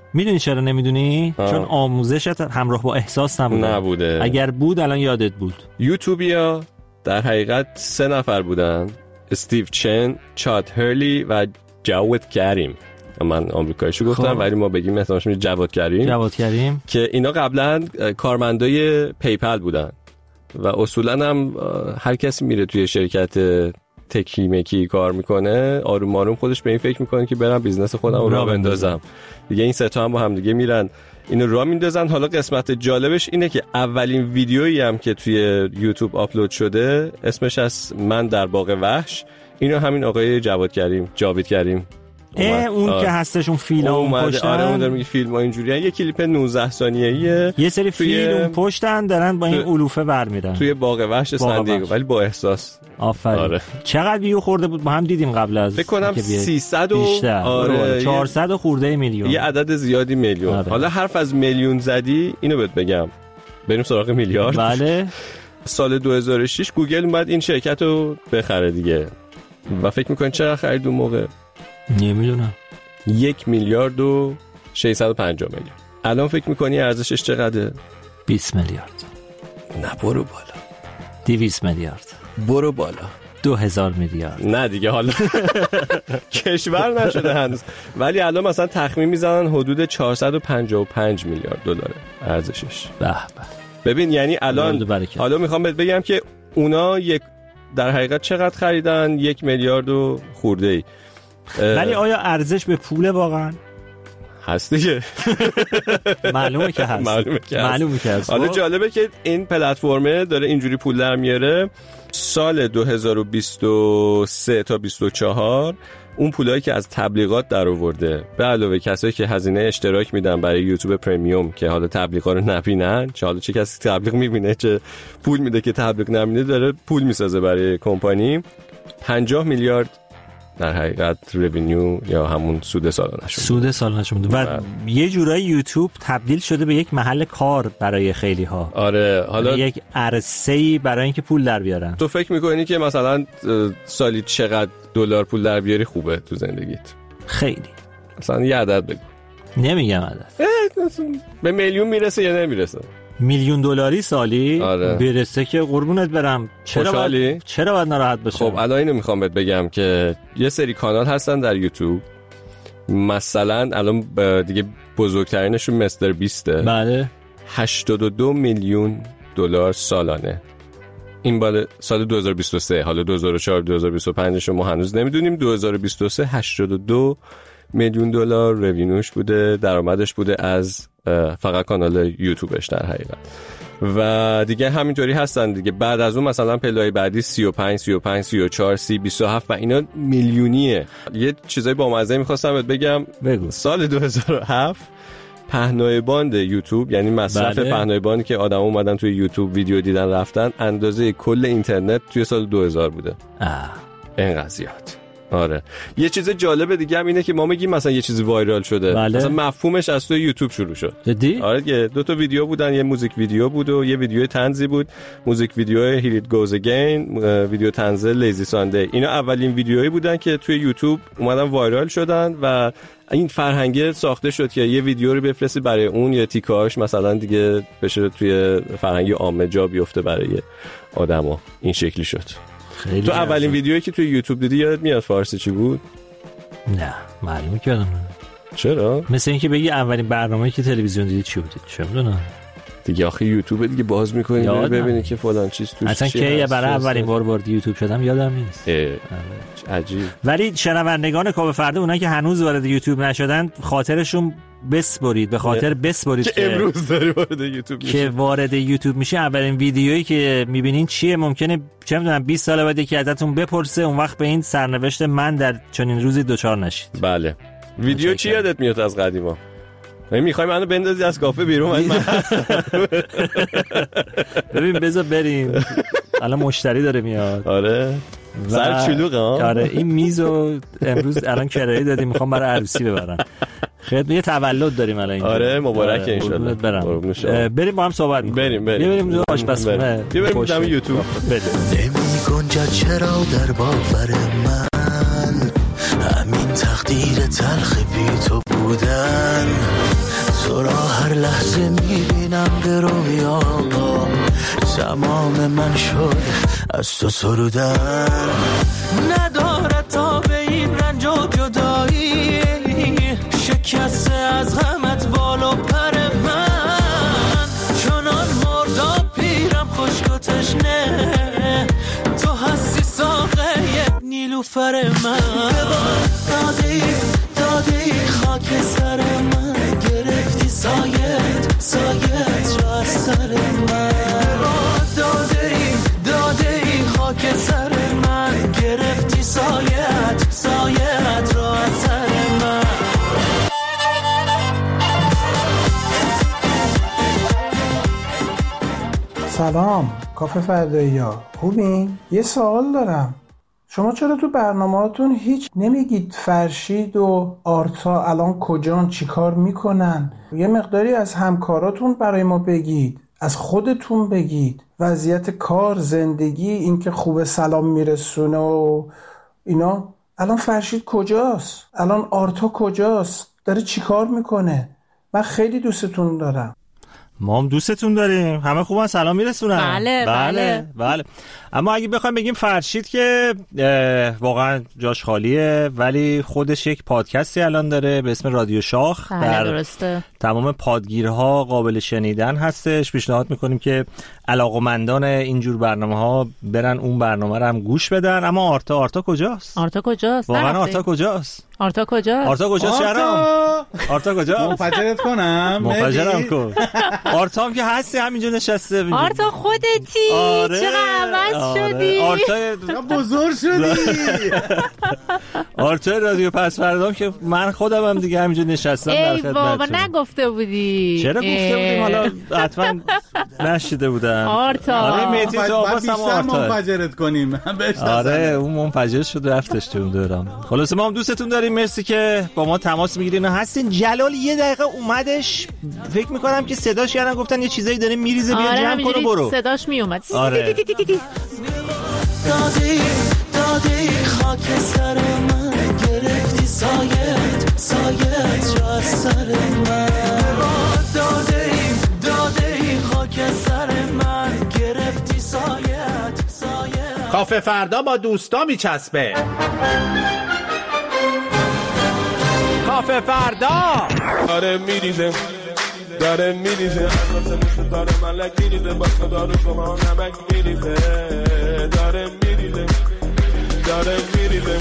میدونی چرا نمیدونی؟ آه. چون آموزشت همراه با احساس نبوده. نبوده. اگر بود الان یادت بود. یوتوبیا در حقیقت سه نفر بودن: استیو چن، چاد هرلی و جواد کریم. من آمریکاییشو گفتم ولی ما بگیم مثلا جواد کریم. جواد کریم که اینا قبلا کارمندای پیپل بودن و اصولا هم هر کسی میره توی شرکت تکی مکی کار میکنه آروم آروم خودش به این فکر میکنه که برم بیزنس خودم رو راه بندازم دیگه. این سه تا هم با هم دیگه میرن اینو راه میندازن. حالا قسمت جالبش اینه که اولین ویدیویی هم که توی یوتیوب آپلود شده اسمش از من در باغ وحش، اینو همین آقای جواد کریم جاوید کریم اون آه. که هستش اون فیلم اون پشتن. آره اون داره میگه فیلم ها اینجوریه. یه کلیپ نوزده ثانیه‌ایه یه سری فیلم اون پشتن دارن با این علوفه ور میرن توی باغ وحش سندیگو ولی با احساس. آفرین. آره. چقدر ویو خورده بود با هم دیدیم قبل از فکر کنم سیصد و بیشتر. آره چهارصد خورده میلیون، یه عدد زیادی میلیون. آره. حالا حرف از میلیون زدی اینو بهت بگم بریم سراغ میلیارد. بله. سال دو هزار و شش گوگل اومد این شرکت رو بخره دیگه و فکر می‌کنی چقدر خرید اون موقع؟ نمیدونم. یک میلیارد و ششصد و پنجاه میلیون. الان فکر میکنی ارزشش چقدره؟ بیست میلیارد. نه برو بالا. دویست میلیارد. برو بالا. دو هزار میلیارد. نه دیگه حالا کشور نشده هنوز ولی الان مثلا تخمین میزنن حدود چهارصد و پنجاه و پنج میلیارد دلاره ارزشش. به به. ببین یعنی الان حالا میخوام بهت بگم که اونا یک در حقیقت چقدر خریدن؟ یک میلیارد و خورده ای. ولی آیا ارزش به پوله واقعا؟ هست دیگه. معلومه که هست. معلومه که هست. معلومه که هست. حالا جالبه که این پلتفرمه داره اینجوری پول در میاره. سال دو هزار و بیست و سه تا بیست و چهار اون پولایی که از تبلیغات در آورده به علاوه کسایی که هزینه اشتراک میدن برای یوتیوب پرمیوم که حالا تبلیغا رو نبینن، چه حالا چه کسی تبلیغ میبینه چه پول میده که تبلیغ نبینه داره پول میسازه برای کمپانی. پنجاه میلیارد در حقیقت رونیو یا همون سود سالانه شده. سود سالانه شده و بر... یه جورایی یوتیوب تبدیل شده به یک محل کار برای خیلی ها. آره حالا یک عرصه‌ای برای اینکه پول در بیارن. تو فکر می‌کنی که مثلا سالی چقدر دلار پول در بیاری خوبه تو زندگیت؟ خیلی. مثلا یه عدد بگو. نمیگم عدد. به میلیون میرسه یا نمیرسه؟ میلیون دلاری سالی؟ آره. برسه که قربونت برم. چرا باید چرا باید ناراحت بشم؟ خب الان اینو میخوام بهت بگم که یه سری کانال هستن در یوتیوب مثلا الان دیگه بزرگترینشون مستر بیسته. بله. هشتاد و دو میلیون دلار سالانه. این بالا سال دو هزار و بیست و سه. حالا دو هزار و چهار دو هزار و بیست و پنج شما هنوز نمیدونیم. دو هزار و بیست و سه هشتاد و دو میلیون دلار رونیوش بوده، درآمدش بوده از فقط کانال یوتیوبش در حقیقت. و دیگه همینطوری هستن دیگه. بعد از اون مثلا پلای بعدی سی و پنج سی و پنج سی و چهار سی بیست و هفت و اینا میلیونیه. یه چیزای با مزه می‌خواستم بهت بگم. بگو. سال دو هزار و هفت پهنای باند یوتیوب یعنی مصرف بله. پهنای باندی که آدما اومدن توی یوتیوب ویدیو دیدن رفتن اندازه کل اینترنت توی سال دو هزار بوده. آه. اینقدر زیاد. آره. یه چیز جالب دیگه هم اینه که ما میگیم مثلا یه چیزی وایرال شده. بله. مثلا مفهومش از توی یوتیوب شروع شد. جدی؟ آره یه دو تا ویدیو بودن، یه موزیک ویدیو بود و یه ویدیو طنزی بود. موزیک ویدیو Here It Goes Again، ویدیو طنز لیزی ساندی. اینا اولین ویدیوهایی بودن که توی یوتیوب اومدن وایرال شدن و این فرهنگه ساخته شد که یه ویدیو رو بفرستی برای اون یا تیکاش مثلا دیگه بشه توی فرهنگ عامه جا بیفته برای آدما. این شکلی شد. خیلی تو اولین ویدیویی که توی یوتیوب دیدی یادت میاد فارسی چی بود؟ نه معلومه که یادم نمیاد. چرا؟ مثل اینکه بگی اولین برنامه‌ای که تلویزیون دیدی چی بود؟ چه میدونم. دیگه آخه یوتیوب دیگه باز می‌کنی ببینی که فلان چیز توش اصلا که برای اولین بار وارد یوتیوب شدم یادم نیست. عجیب. ولی شنوندگان کاوه فردا اونایی که هنوز وارد یوتیوب نشدن خاطرشون بسپرید به خاطر بسپرید که امروز داری وارد یوتیوب میشی. که وارد یوتیوب میشه اولین ویدیویی که میبینین چیه ممکنه چه میدونم بیست سال بعد یکی ازتون بپرسه اون وقت به این سرنوشت من در چنین روزی دوچار نشید. بله. ویدیو چی یادت میاد از قدیما؟ من میخوای منو بندازی از کافه بیرون من ببین بذار بریم الان مشتری داره میاد. آره سر چلوغه ها. آره این میزو امروز الان کرایه دادیم میخوام برای عروسی ببرم. خیلی یه تولد داریم الان اینجا. آره مبارک ان شاء الله. برم بریم با هم صحبت کنیم. بریم بریم بریم تو آشپزخونه. بریم دم یوتیوب. بریم. نمی‌گنجد چرا در باور من همین تقدیر تلخ بی تو بودن. تو را هر لحظه میبینم به رویا، تمام من شد از تو سرودن. نداره تا به این رنج و جدایی، شکسته از غمت بالا پر من. چنان مردا پیرم خشک و تشنه، تو هستی ساقه نیلوفر من. داده ای داده ای خاک سر من، گرفتی سایت سایت را سر من. داده ای داده ای خاک سر من، گرفتی سایت سایت را سر من. سلام کافه فردایی‌ها، خوبین؟ یه سوال دارم، شما چرا تو برنامه‌هاتون هیچ نمیگید فرشید و آرتا الان کجان چی کار میکنن؟ یه مقداری از همکاراتون برای ما بگید، از خودتون بگید، وضعیت کار، زندگی، اینکه خوب سلام میرسونه و اینا. الان فرشید کجاست؟ الان آرتا کجاست؟ داره چی کار میکنه؟ من خیلی دوستتون دارم. ما هم دوستتون داریم، همه خوبن، سلام میرسونن. بله بله بله. اما اگه بخوایم بگیم فرشید که واقعا جاش خالیه، ولی خودش یک پادکستی الان داره به اسم رادیو شاخ. بله در درسته. تمام پادگیرها قابل شنیدن هستش. پیشنهاد میکنیم که علاقمندان اینجور برنامه‌ها برن اون برنامه رو هم گوش بدن. اما آرتا آرتا کجاست؟ آرتا کجاست؟ واقعا آرتا کجاست؟ آرتا کجاست؟ آرتا کجاست؟ آرتا آرتا کجاست؟ منفجرت کنم؟ منفجرم کن. آرتا هم که هستی همینجا نشسته. آرتا خودتی؟ آره. چقدر عوض شدی؟ آرتا بزرگ شدی. آرتا رادیو پس فردام که من خودم هم دیگه همینجا نشستم در خدمتتون. ای بابا نگفته بودی. چرا گفته بودیم؟ حالا حتما نشیده بودم. آرتا آره میتی تو آباس هم آرتا منفجرت کنیم. آره اون منفجر شد رفتش تو اون دوران. خلاص ما هم دوستتون داریم، مرسی که با ما تماس میگیرین و هستین. جلال یه دقیقه اومدش، فکر میکنم که صداش کردن گفتن یه چیزایی داره میریزه، بیا جمع کن و برو. صداش میومد. آره. دادی دادی خاک سر من، گرفتی سایت سایت را سر من. دادی دادی خاک سر من، گرفتی سایت سایت. کافه فردا با دوستا میچسبه. کافه فردا داره میریزه داره میریزه داره ملک میریزه باشه داره شما نمک میریزه داره میریزه داره میریزه.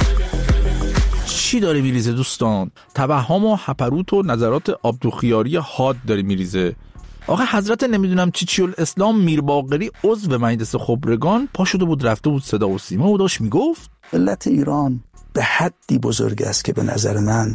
چی داره میریزه دوستان؟ توهم و هپروت و نظرات عبدالخیاری حاد داره میریزه. آقا حضرت نمیدونم چی چی الاسلام میر باقری عضو مجلس خبرگان پا شده بود رفته بود صدا و سیما و داشت میگفت ملت ایران به حدی بزرگ است که به نظر من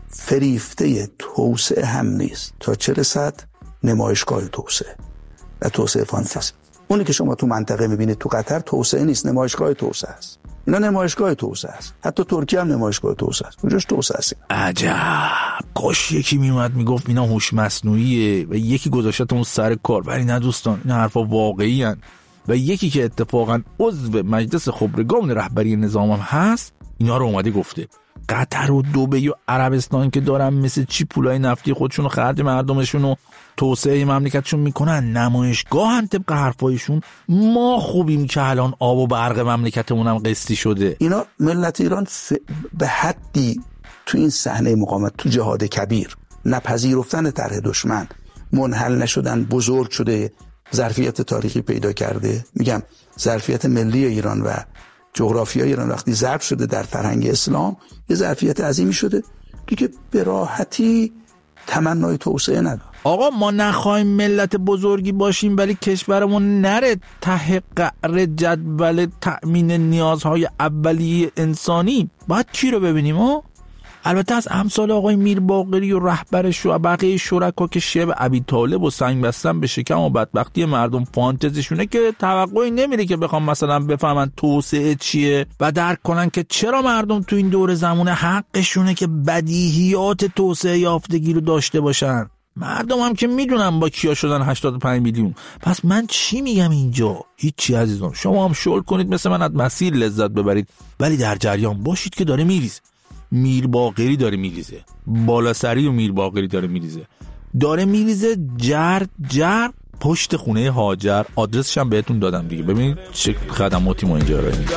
فریفته توسعه هم نیست تا چه رسد نمایشگاه توسعه و توسعه فانتزی. اونی که شما تو منطقه میبینید تو قطر توسعه نیست، نمایشگاه توسعه است. اینا نمایشگاه توسعه است. حتی ترکیه هم نمایشگاه توسعه است. اونجاش توسعه است. عجب. کاش یکی میومد میگفت اینا هوش مصنوعیه و یکی گذاشت اون سر کار. ولی نه دوستان، این حرفا واقعی هن. و یکی که اتفاقا عضو مجلس خبرگان رهبری نظام هم هست اینا رو اومده گفته. قطر و دبی و عربستان که دارن مثل چی پولای نفتی خودشون رو خرج مردمشون و توسعه مملکتشون میکنن، نمایشگاه هم طبق حرفایشون ما خوبیم که الان آب و برق مملکتمون هم قسطی شده. اینا ملت ایران ف... به حدی تو این صحنه مقاومت، تو جهاد کبیر، نپذیرفتن طرح دشمن، منحل نشدن، بزرگ شده، ظرفیت تاریخی پیدا کرده. میگم ظرفیت ملی ایران و جغرافیای ایران وقتی ضرب شده در فرهنگ اسلام، یه ظرفیت عظیمی شده که به راحتی تمنای توسعه نداره. آقا ما نخواهیم ملت بزرگی باشیم ولی کشورمون نره ته قعر جدول تأمین نیازهای اولیه انسانی، باید کی رو ببینیم؟ ها البته از امثال آقای میر باقری و رهبرش و بقیه شرکا که شب ابی طالب و سنگ بستن به شکم و بدبختی مردم فانتزیشونه که توقعی نمیره که بخوام مثلا بفهمن توسعه چیه و درک کنن که چرا مردم تو این دور زمان حقشونه که بدیهیات توسعه یافتگی رو داشته باشن. مردم هم که میدونن با کیا شدن هشتاد و پنج میلیون. پس من چی میگم اینجا؟ هیچی عزیزان، شما هم شل کنید مثل من از مسیر لذت ببرید، ولی در جریان باشید که داره میریزه. میر باقری داره میریزه، بالا سری و میر باقری داره میریزه. داره میریزه جر جر پشت خونه هاجر. آدرسش هم بهتون دادم دیگه، ببینید چه خدماتی ما اینجا داریم.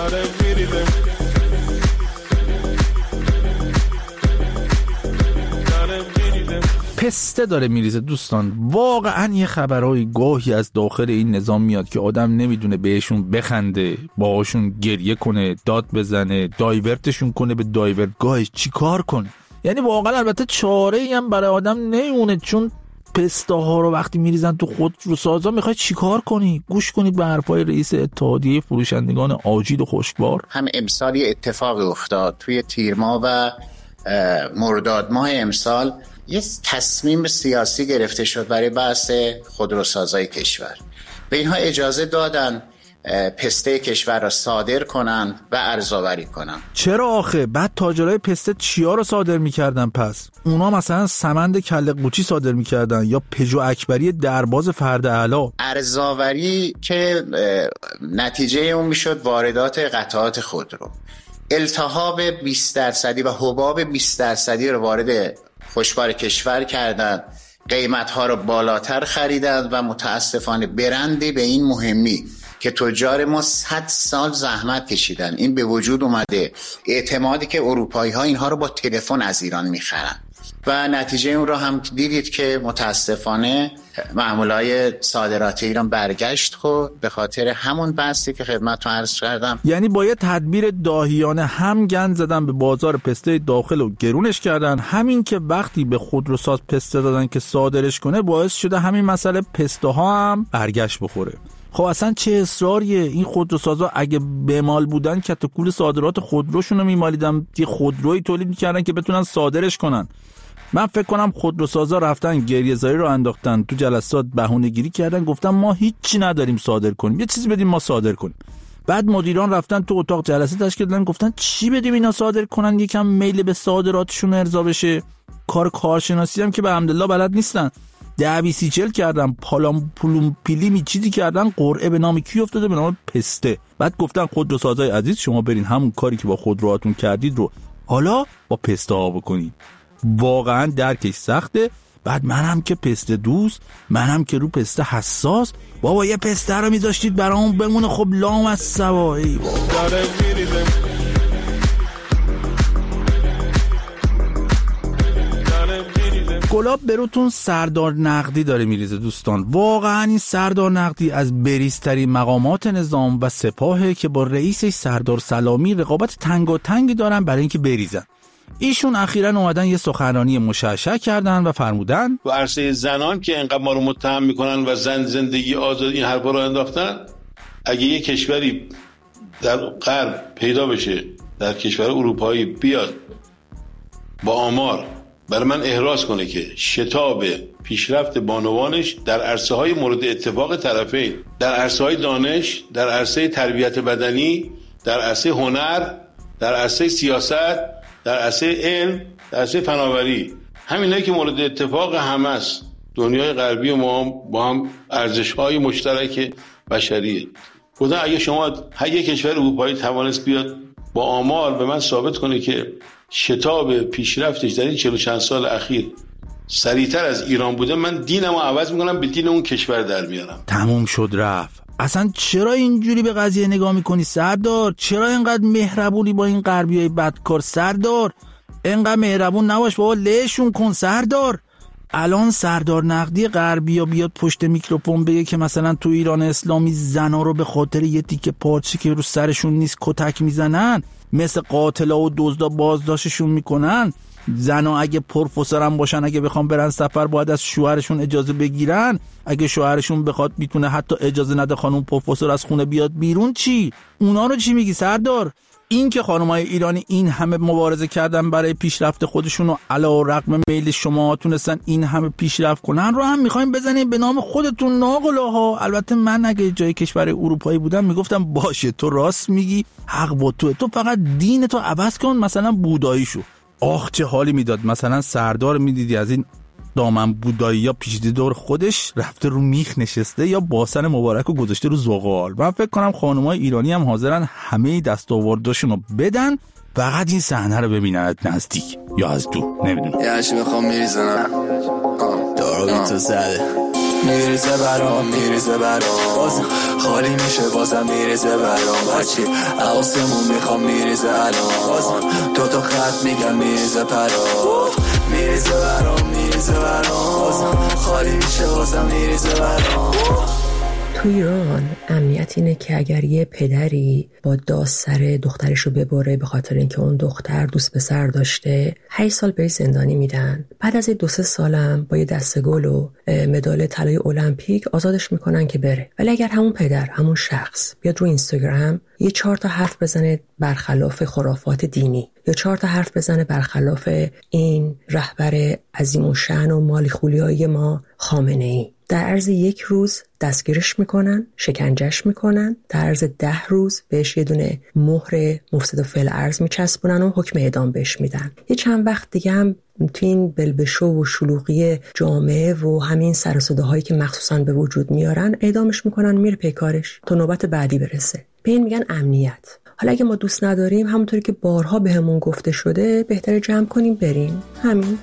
پسته داره میریزه دوستان. واقعا یه خبرهای گاهی از داخل این نظام میاد که آدم نمیدونه بهشون بخنده، باهاشون گریه کنه، داد بزنه، دایورتشون کنه به دایورتگاهش، چی کار کنه. یعنی واقعا البته چاره‌ای هم برای آدم نمیمونه، چون پسته ها رو وقتی میریزن تو خودروسازا میخوای چیکار کنی؟ گوش کنید به حرفای رئیس اتحادیه فروشندگان آجیل و خشکبار. هم امسال یه اتفاقی افتاد توی تیر ماه و مرداد ماه امسال، یه تصمیم سیاسی گرفته شد برای بحث خودروسازای کشور. به اینها اجازه دادن پسته کشور را صادر کنن و ارزآوری کنن. چرا آخه؟ بعد تاجرای پسته چیا رو صادر میکردن پس؟ اونا مثلا سمند کله قوچی صادر میکردن یا پژو اکبری درباز فرد اعلی. ارزآوری که نتیجه اون میشد واردات قطعات خودرو. التهاب بیست درصدی و حباب بیست درصدی رو وارد خوشبار کشور کردن، قیمت‌ها رو بالاتر خریدن و متاسفانه برندی به این مهمی که تجار ما صد سال زحمت کشیدن این به وجود اومده. اعتمادی که اروپایی ها اینها رو با تلفن از ایران میخرن و نتیجه اون رو هم دیدید که متاسفانه معاملای صادرات ایران برگشت خود به خاطر همون بحثی که خدمتتون عرض کردم. یعنی با یه تدبیر داهیانه هم گند زدن به بازار پسته داخل و گرونش کردن، همین که وقتی به خودروساز پسته دادن که صادرش کنه باعث شده همین مسئله پسته ها هم برگشت بخوره. خب اصلا چه اصراریه؟ این خودروسازا اگه بمال بودن که تو کول صادرات خودروشون رو میمالیدن، یه خودرویی تولید میکردن که بتونن صادرش کنن. من فکر کنم خودروسازا رفتن گریه‌زاری رو انداختن تو جلسات، بهونه‌گیری کردن، گفتن ما هیچی نداریم صادر کنیم، یه چیزی بدیم ما صادر کنیم. بعد مدیران رفتن تو اتاق جلسه تشکیل دادن، گفتن چی بدیم اینا صادر کنن، یکم میل به صادراتشون ارضا بشه. کار کارشناسی هم که به حمدالله بلد نیستن، ده بیسی چل کردن، پالام پولوم پیلیمی چیزی کردن، قرعه به نام کی افتاده؟ به نام پسته. بعد گفتن خودروسازای عزیز شما برین همون کاری که با خودروهاتون کردید رو حالا با پسته ها بکنید. واقعا درکش سخته. بعد منم که پسته دوست، منم که رو پسته حساس، بابا یه پسته رو میذاشتید برامون بمونه، خب لام از سوایی. گلاب بروتون سردار نقدی داره میریزه دوستان. واقعا این سردار نقدی از بریزترین مقامات نظام و سپاهه که با رئیسش سردار سلامی رقابت تنگاتنگی دارن برای اینکه بریزن. ایشون اخیراً اومدن یه سخنرانی مشعشع کردن و فرمودن تو عرصه زنان که انقدر ما رو متهم میکنن و زن زندگی آزاد این حرفا رو انداختن، اگه یه کشوری در غرب پیدا بشه، در کشور اروپایی بیاد با آمار برای من احراز کنه که شتاب پیشرفت بانوانش در عرصه های مورد اتفاق طرفین، در عرصه های دانش، در عرصه تربیت بدنی، در عرصه هنر، در عرصه سیاست، در عرصه علم، در عرصه فناوری، همینایی که مورد اتفاق همه است، دنیای غربی و ما هم با هم ارزش‌های مشترک بشریه. خدا اگه شما هر یک کشور اروپایی توانست بیاد با آمار به من ثابت کنه که شتاب پیشرفتش در این چهل و چند سال اخیر سریعتر از ایران بوده، من دینمو عوض میکنم به دین اون کشور در میارم. تموم شد رفت. اصلا چرا اینجوری به قضیه نگاه میکنی سردار؟ چرا اینقدر مهربونی با این غربیای بدکار سردار؟ اینقدر مهربون نباش بابا، لهشون کن سردار. الان سردار نقدی غربیا بیاد پشت میکروفون بگه که مثلا تو ایران اسلامی زنا رو به خاطر یه تیکه پارچه که رو سرشون نیست کتک میزنن، مثل قاتلا و دزدا بازداشتشون میکنن، زنا اگه پروفسورم باشن اگه بخوام برن سفر باید از شوهرشون اجازه بگیرن، اگه شوهرشون بخواد میتونه حتی اجازه نده خانم پروفسور از خونه بیاد بیرون، چی؟ اونا رو چی میگی سردار؟ این که خانمای ایرانی این همه مبارزه کردن برای پیشرفت خودشون و علیرغم میل شما تونستن این همه پیشرفت کنن رو هم میخوایم بزنیم به نام خودتون ناقلاها. البته من اگه جای کشور اروپایی بودم میگفتم باشه تو راست میگی، حق با تو، تو فقط دین تو عوض کن، مثلا بودایی شو. آخ چه حالی میداد مثلا سردار میدیدی از این دامن بودایی یا پیچیده دور خودش رفته رو میخ نشسته یا باسن مبارک رو گذاشته رو زغال. من فکر کنم خانمای ایرانی هم حاضرن همه دستاورداشون رو بدن، فقط این صحنه رو ببینن نزدیک یا از دور، نمیدونم. یه هشی میخوام میریزنم دارو تو زده میریزه برام میریزه برام بازم خالی میشه بازم میریزه برام هرچی حواسمون میخوام میریزه الان بازم تو تو خط میگم میریزه پرام میریزه برام میریزه برام بازم خالی میشه بازم میریزه برام. تو ایران امنیت اینه که اگر یه پدری با داس سر دخترش رو ببره به خاطر اینکه اون دختر دوست پسر داشته هشت سال بهش زندانی میدن، بعد از دو سه سالم با یه دسته گل و مدال طلای المپیک آزادش میکنن که بره. ولی اگر همون پدر همون شخص بیاد رو اینستاگرام یه چهار تا حرف بزنه برخلاف خرافات دینی یا چهار تا حرف بزنه برخلاف این رهبر عظیم الشأن و مالی خولیای ما خامنه‌ای، در عرض یک روز دستگیرش میکنن، شکنجهش میکنن، در عرض ده روز بهش یه دونه مهر مفسد فعل ارض میچسبونن و حکم اعدام بهش میدن. یه چند وقت دیگه هم تو این بلبشو و شلوغی جامعه و همین سر و صداهایی که مخصوصا به وجود میارن اعدامش میکنن، میره پیکارش تا نوبت بعدی برسه. به این میگن امنیت. حالا اگه ما دوست نداریم همونطوری که بارها بهمون گفته شده بهتره جمع کنیم بریم. همین.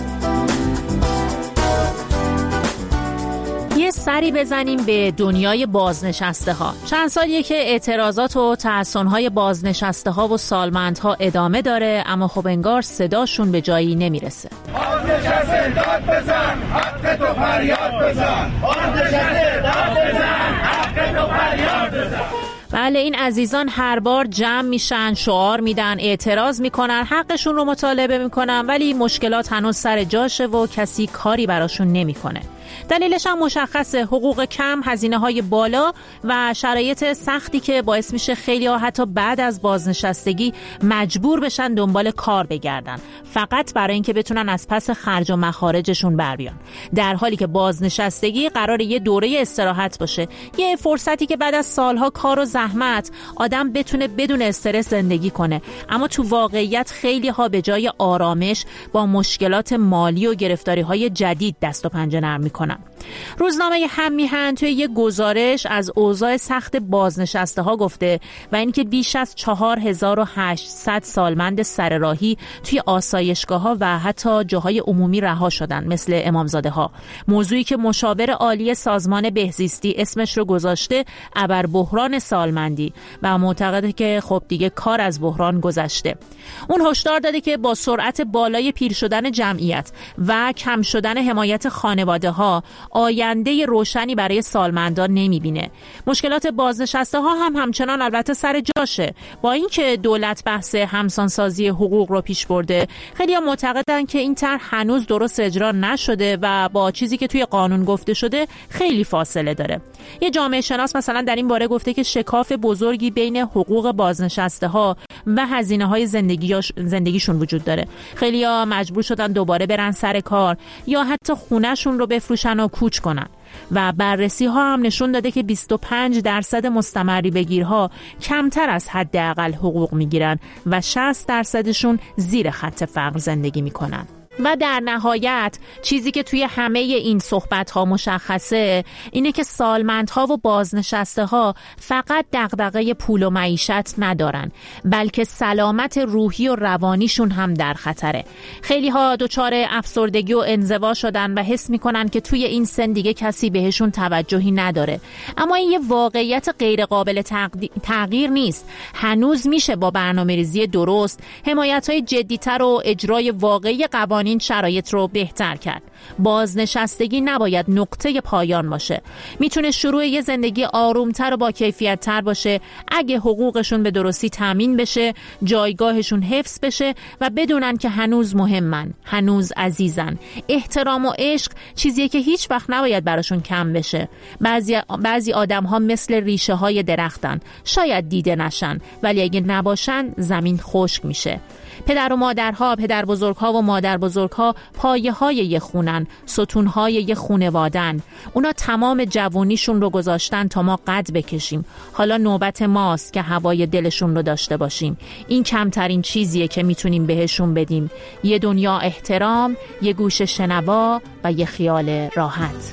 یه سری بزنیم به دنیای بازنشسته ها. چند سالیه که اعتراضات و تحسن های بازنشسته ها و سالمندها ادامه داره، اما خب انگار صداشون به جایی نمیرسه. بازنشسته داد بزن، حق تو فریاد بزن. بازنشسته داد بزن، حق تو فریاد بزن. بله، این عزیزان هر بار جمع میشن، شعار میدن، اعتراض میکنن، حقشون رو مطالبه میکنن، ولی مشکلات هنوز سر جاشه و کسی کاری براشون نمیکنه. دلیلش هم مشخصه، حقوق کم، هزینه های بالا و شرایط سختی که باعث میشه خیلی ها حتی بعد از بازنشستگی مجبور بشن دنبال کار بگردن، فقط برای اینکه بتونن از پس خرج و مخارجشون بر بیان، در حالی که بازنشستگی قراره یه دوره استراحت باشه، یه فرصتی که بعد از سالها کار و زحمت آدم بتونه بدون استرس زندگی کنه. اما تو واقعیت خیلی ها به جای آرامش با مشکلات مالی و گرفتاری های جدید دست و پنجه نرم میکنن. روزنامه هم میهن توی یک گزارش از اوضاع سخت بازنشسته ها گفته و اینکه بیش از چهار هزار و هشتصد سالمند سرراهی توی آسایشگاه ها و حتی جاهای عمومی رها شدن، مثل امامزاده ها. موضوعی که مشاور عالی سازمان بهزیستی اسمش رو گذاشته ابر بحران سالمندی و معتقده که خب دیگه کار از بحران گذشته. اون هشدار داده که با سرعت بالای پیر شدن جمعیت و کم شدن حمایت خانواده ها آینده روشنی برای سالمندان نمیبینه. مشکلات بازنشسته ها هم همچنان البته سر جاشه. با اینکه دولت بحث همسانسازی حقوق رو پیش برده، خیلی ها معتقدن که این طرح هنوز درست اجرا نشده و با چیزی که توی قانون گفته شده خیلی فاصله داره. یه جامعه شناس مثلا در این باره گفته که شکاف بزرگی بین حقوق بازنشسته ها و هزینه های زندگیش زندگیشون وجود داره. خیلی ها مجبور شدن دوباره برن سر کار یا حتی خونهشون رو بفروشن و کوچ کنن. و بررسی ها هم نشون داده که بیست و پنج درصد مستمری بگیرها کمتر از حداقل حقوق میگیرن و شصت درصدشون زیر خط فقر زندگی میکنن. و در نهایت چیزی که توی همه این صحبت‌ها مشخصه اینه که سالمندها و بازنشسته ها فقط دغدغه پول و معیشت ندارن، بلکه سلامت روحی و روانیشون هم در خطره. خیلی ها دچار افسردگی و انزوا شدن و حس میکنن که توی این سن دیگه کسی بهشون توجهی نداره. اما این یه واقعیت غیر قابل تغییر نیست. هنوز میشه با برنامه‌ریزی درست، حمایت‌های جدی‌تر و اجرای واقعی قوانین این شرایط رو بهتر کرد. بازنشستگی نباید نقطه پایان باشه. میتونه شروع یه زندگی آرومتر و با کیفیت‌تر باشه اگه حقوقشون به درستی تامین بشه، جایگاهشون حفظ بشه و بدونن که هنوز مهمن، هنوز عزیزن. احترام و عشق چیزیه که هیچ وقت نباید براشون کم بشه. بعضی بعضی آدم‌ها مثل ریشه‌های درختن، شاید دیده نشن، ولی اگه نباشن زمین خشک میشه. پدر و مادرها، پدر بزرگها و مادر بزرگها پایه های یه خونن، ستون های یه خونوادن. اونا تمام جوونیشون رو گذاشتن تا ما قد بکشیم. حالا نوبت ماست که هوای دلشون رو داشته باشیم. این کمترین چیزیه که میتونیم بهشون بدیم. یه دنیا احترام، یه گوش شنوا و یه خیال راحت.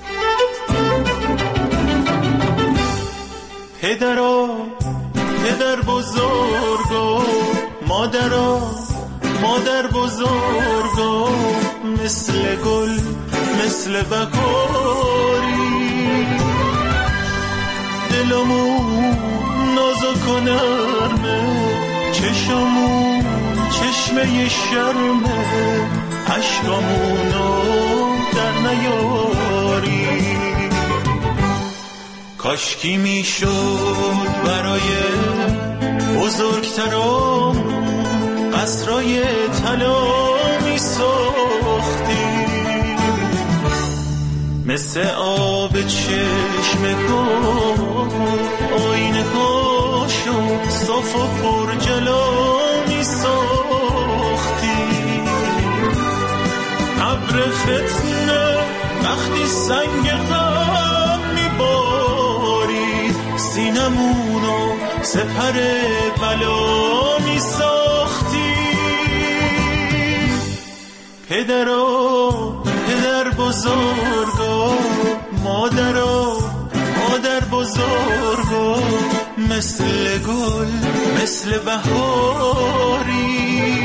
پدرا، پدر بزرگا، مادرا، مادر بزرگا، مثل گل مثل بهاری، دلمون نازک و نرمه، چشمون چشمه شرمه، عشقامونو در نیاری. کاشکی میشد برای بزرگترامون قصرای طلا میساختیم، مثل آب چشمه ها آینه هاشو صاف و پر جلا میساختیم. ابر فتنه وقتی سنگ غم میباری، سینمونو سپر بلا میساختی. پدرا پدر بزرگا، مادرا مادر بزرگا، مثل گل مثل بهاری،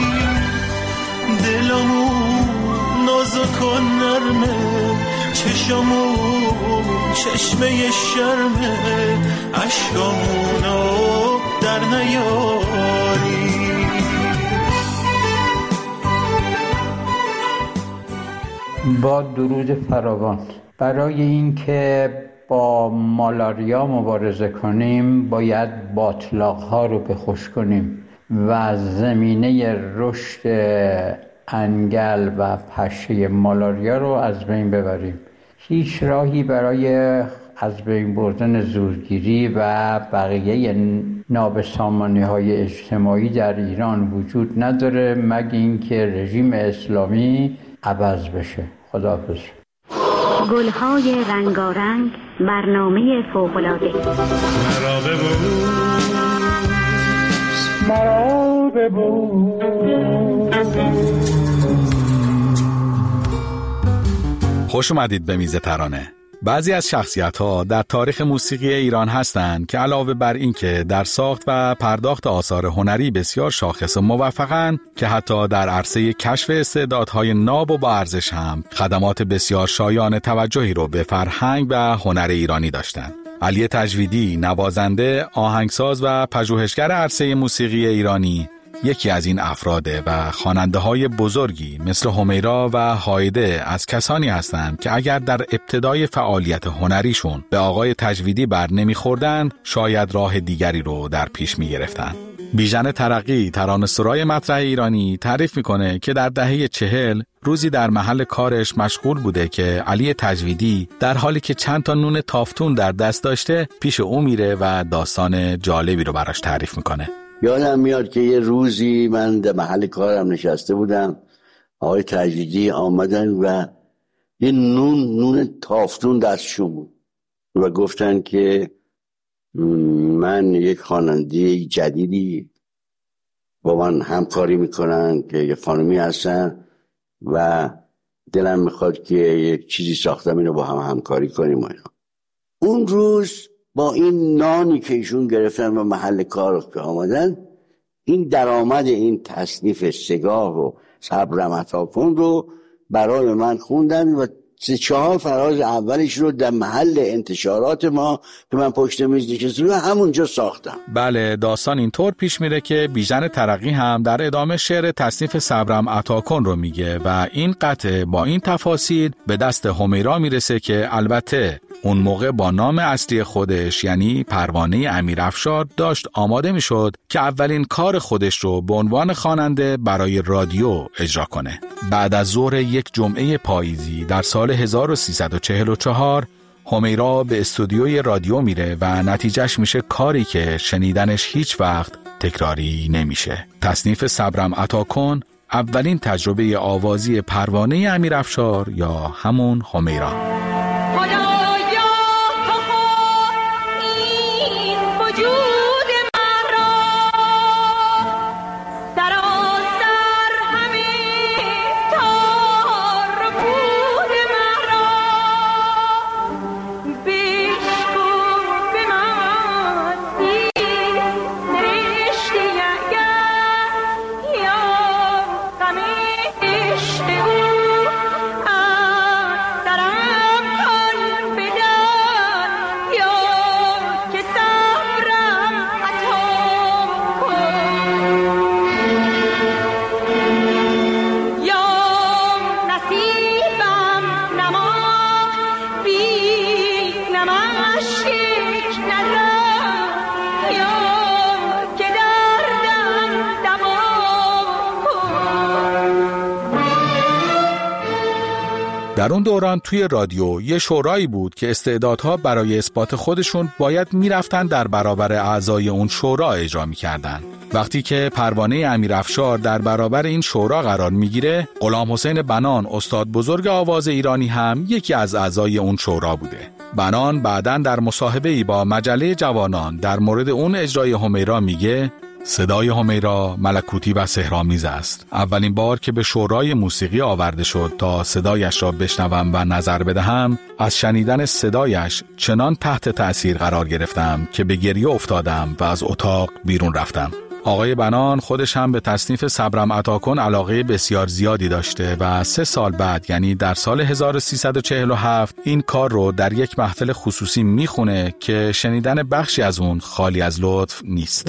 دلمون نازک و نرمه، چشمون چشمه شرمه، عشقامونو در نیاری. با درود فراوان. برای اینکه با مالاریا مبارزه کنیم باید باطلاق‌ها رو بخوش کنیم و زمینه رشد انگل و پشه مالاریا رو از بین ببریم. هیچ راهی برای از بین بردن زورگیری و بقیه نابسامانی‌های اجتماعی در ایران وجود نداره مگر اینکه رژیم اسلامی عوض بشه. خداحافظ. گل‌های رنگارنگ، برنامه فوق‌العاده. مرا ببوس مرا ببوس. خوش اومدید به میز ترانه. بعضی از شخصیت‌ها در تاریخ موسیقی ایران هستند که علاوه بر اینکه در ساخت و پرداخت آثار هنری بسیار شاخص و موفقند، که حتی در عرصه کشف استعدادهای ناب و با ارزش هم خدمات بسیار شایان توجهی رو به فرهنگ و هنر ایرانی داشتند. علی تجویدی، نوازنده، آهنگساز و پژوهشگر عرصه موسیقی ایرانی، یکی از این افراده و خواننده‌های بزرگی مثل همیرا و هایده از کسانی هستند که اگر در ابتدای فعالیت هنریشون به آقای تجویدی بر نمیخوردند، شاید راه دیگری رو در پیش میگرفتند. بیژن ترقی، ترانه‌سرای مطرح ایرانی، تعریف میکنه که در دهه چهل روزی در محل کارش مشغول بوده که علی تجویدی در حالی که چند تا نون تافتون در دست داشته پیش او میره و داستان جالبی رو براش تعریف میکنه. یادم میاد که یه روزی من در محل کارم نشسته بودم، آقای تجویدی آمدن و یه نون نون تافتون دستشون بود و گفتن که من یک خواننده جدیدی با من همکاری میکنن که یه خانمی هستن و دلم میخواد که یک چیزی ساختم اینو با هم همکاری کنیم. و اینا. اون روز با این نانی که ایشون گرفتن و محل کار که آمدن، این درآمد این تصنیف سگاه و صبرم عطا کن رو برای من خوندن و سه چهار فراز اولش رو در محل انتشارات ما که من پشت میز نشستم همونجا ساختم. بله، داستان اینطور پیش میره که بیژن ترقی هم در ادامه شعر تصنیف صبرم عطا کن رو میگه و این قطعه با این تفاصیل به دست همیرا میرسه که البته اون موقع با نام اصلی خودش یعنی پروانه امیرافشار داشت آماده میشد که اولین کار خودش رو به عنوان خواننده برای رادیو اجرا کنه. بعد از ظهر یک جمعه پاییزی در سال هزار و سیصد و چهل و چهار همیرا به استودیوی رادیو میره و نتیجهش میشه کاری که شنیدنش هیچ وقت تکراری نمیشه. تصنیف صبرم عطا کن اولین تجربه آوازی پروانه امیرافشار یا همون همیرا. مشک نزن یا که دردم دوا کن. در اون دوران توی رادیو یه شورایی بود که استعدادها برای اثبات خودشون باید میرفتن در برابر اعضای اون شورا اجرا میکردن. وقتی که پروانه امیرافشار در برابر این شورا قرار میگیره، غلام حسین بنان استاد بزرگ آواز ایرانی هم یکی از اعضای اون شورا بوده. بنان بعداً در مصاحبه‌ای با مجله جوانان در مورد اون اجرای همیرا میگه صدای همیرا ملکوتی و سحرآمیز است. اولین بار که به شورای موسیقی آورده شد تا صدایش را بشنوم و نظر بدهم، از شنیدن صدایش چنان تحت تأثیر قرار گرفتم که به گریه افتادم و از اتاق بیرون رفتم. آقای بنان خودش هم به تصنیف صبرم عطا کن علاقه بسیار زیادی داشته و سه سال بعد، یعنی در سال هزار و سیصد و چهل و هفت، این کار رو در یک محفل خصوصی میخونه که شنیدن بخشی از اون خالی از لطف نیست.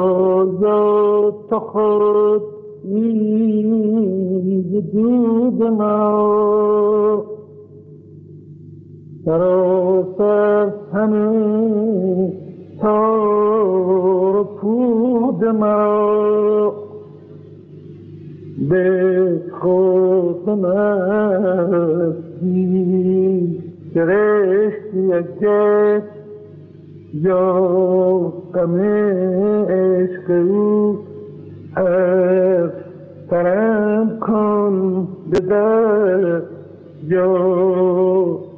تار پود ما به خود مستی گرشتی اگر یا غم عشق او از سرم کن به در یا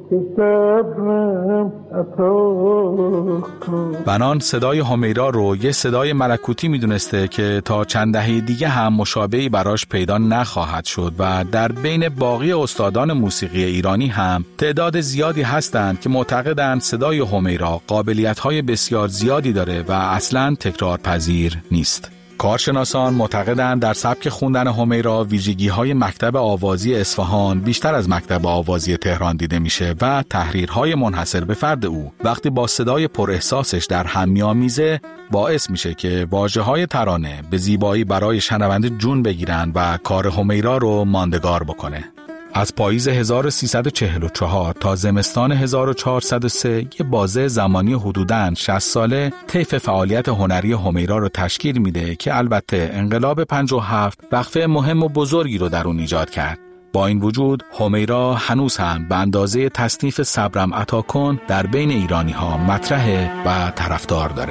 بنان صدای همیرا رو یه صدای ملکوتی میدونسته که تا چند دهه دیگه هم مشابهی براش پیدا نخواهد شد و در بین باقی استادان موسیقی ایرانی هم تعداد زیادی هستند که معتقدند صدای همیرا قابلیت‌های بسیار زیادی داره و اصلاً تکرار پذیر نیست. کارشناسان معتقدند در سبک خوندن همیرا ویژگی‌های مکتب آوازی اصفهان بیشتر از مکتب آوازی تهران دیده میشه و تحریرهای منحصر به فرد او وقتی با صدای پر احساسش در هم میامیزه باعث میشه که واژه‌های ترانه به زیبایی برای شنونده جون بگیرن و کار همیرا رو ماندگار بکنه. از پاییز هزار و سیصد و چهل و چهار تا زمستان هزار و چهارصد و سه یه بازه زمانی حدوداً شصت ساله طیف فعالیت هنری همیرا رو تشکیل میده که البته انقلاب پنجاه و هفت وقفه مهم و بزرگی رو در اون ایجاد کرد. با این وجود همیرا هنوز هم به اندازه تصنیف صبرم عطا کن در بین ایرانی ها مطرحه و طرفدار داره.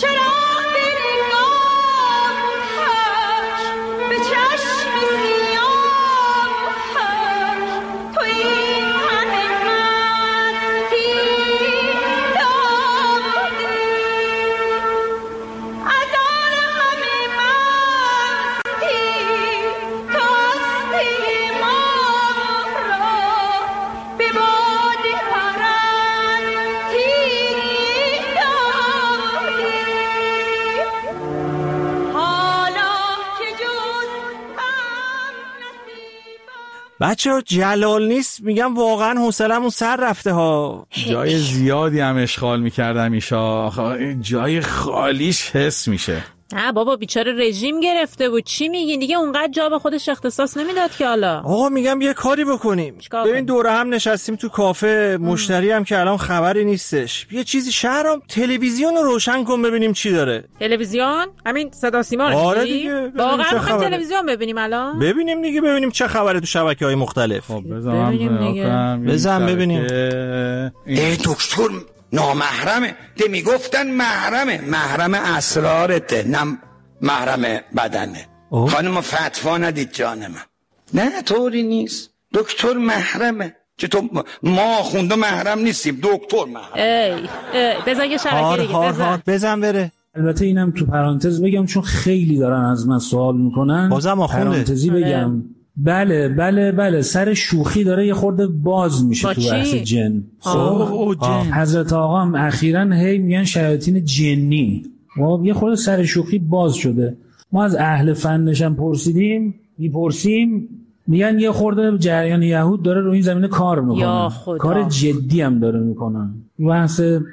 بچه ها جلال نیست میگم واقعا حوصله‌مون سر رفته ها. جای زیادی هم اشغال میکردم ایشا، جای خالیش حس میشه. نه بابا بیچاره رژیم گرفته بود. چی میگین دیگه؟ اونقدر جا به خودش اختصاص نمیداد که. حالا آقا میگم یه کاری بکنیم. ببین دوره هم نشستیم تو کافه، مشتری هم که الان خبری نیستش. یه چیزی شهرام تلویزیون رو روشن کن ببینیم چی داره. تلویزیون؟ همین صدا سیما رو آره دیگه. واقعا میخوایم تلویزیون ببینیم الان؟ ببینیم دیگه، ببینیم چه خبره تو شبکه‌های مختلف. خب بزنم بزن ببینیم. ای دکتر نامحرمه، ده میگفتن محرمه، محرم اسرارته نه محرم بدنه. خانم فتوا ندید جان من. نه طوری نیست، دکتر محرمه. که تو ما خونده محرم نیستیم، دکتر محرم. ای ای بزن یه شبکه دیگه بزن بزن بره. البته اینم تو پرانتز بگم چون خیلی دارن از من سوال میکنن، بازم آخونده پرانتزی بگم بله بله بله سر شوخی داره یه خورده باز میشه تو بحث جن. خب حضرت آقا هم اخیراً هی میگن شیاطین جنی، خب یه خورده سر شوخی باز شده. ما از اهل فنشم پرسیدیم، میپرسیم میگن یه خورده جریان یهود داره رو این زمینه کار میکنه، کار جدی هم داره میکنن. بحث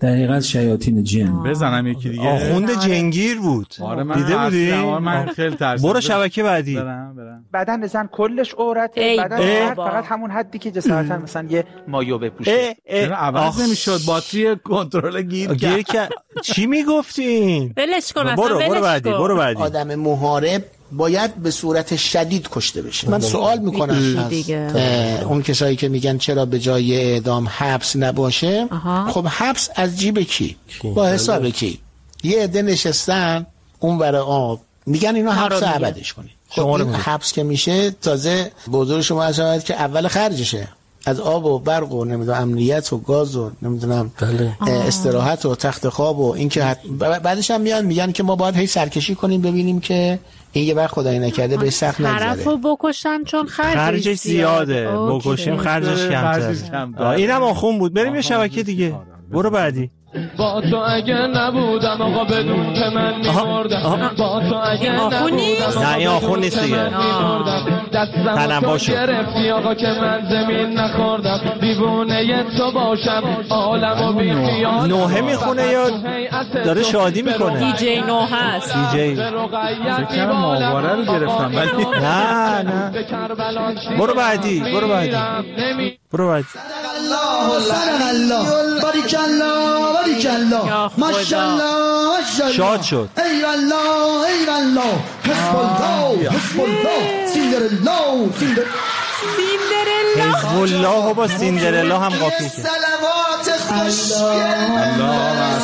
دقیقاً شیاطین جن. بزنم یکی دیگه. آخوند جنگیر بود. آره من دیده بودی؟ من خیلی ترسیدم. برو شبکه بعدی. برم برم. بدن زن کلش عورته، بدن مرد فقط همون حدی که جسارتا مثلا یه مایو بپوشه. چرا عوض نمیشد باتری کنترل گیر کرد؟ چی میگفتین؟ ولش کن. برو برو بعدی برو بعدی. آدم محارب باید به صورت شدید کشته بشه. من سوال میکنم از اون کسایی که میگن چرا به جای اعدام حبس نباشه. خب حبس از جیب کی؟ با حساب کی؟ یه عده نشستن اون ور آب میگن اینا حبس ابدش کنید. خب این حبس که میشه تازه بزرگ شما از شما که اول خرجشه از آب و برق و نمیدونم امنیت و گاز و نمیدونم استراحت و تخت خواب و این که حت... بعدش هم میان میگن که ما باید هی سرکشی کنیم ببینیم که این یه وقت خدای نکرده به سخت نگذره. طرفو بکشن چون خرجش, خرجش زیاده. بکشیم خرجش کمتر. اینم آخون بود. بریم یه شبکه دیگه. برو بعدی. با تو اگه نبودم آقا بدون که من میمردم. با تو اگه نبودم نه این آخون نیست دیگه. دستم تو گرفتی آقا که من زمین نخوردم. دیوونه تو باشم عالمو بی خیال. نوحه میخونه یا داره شادی میکنه؟ دی جی نوحه هست. دی جی فکر کنم ماهواره رو گرفتم ولی نه نه. برو بعدی برو بعدی برو بعدی. صدق الله بارک الله بارک الله ماشاءالله. شاد شد. ای الله ای الله حسب الله حسب الله سیندرلا سیندر سیندرلا حزب الله و با سیندرلا هم قافیه. صلوات خوشگل الله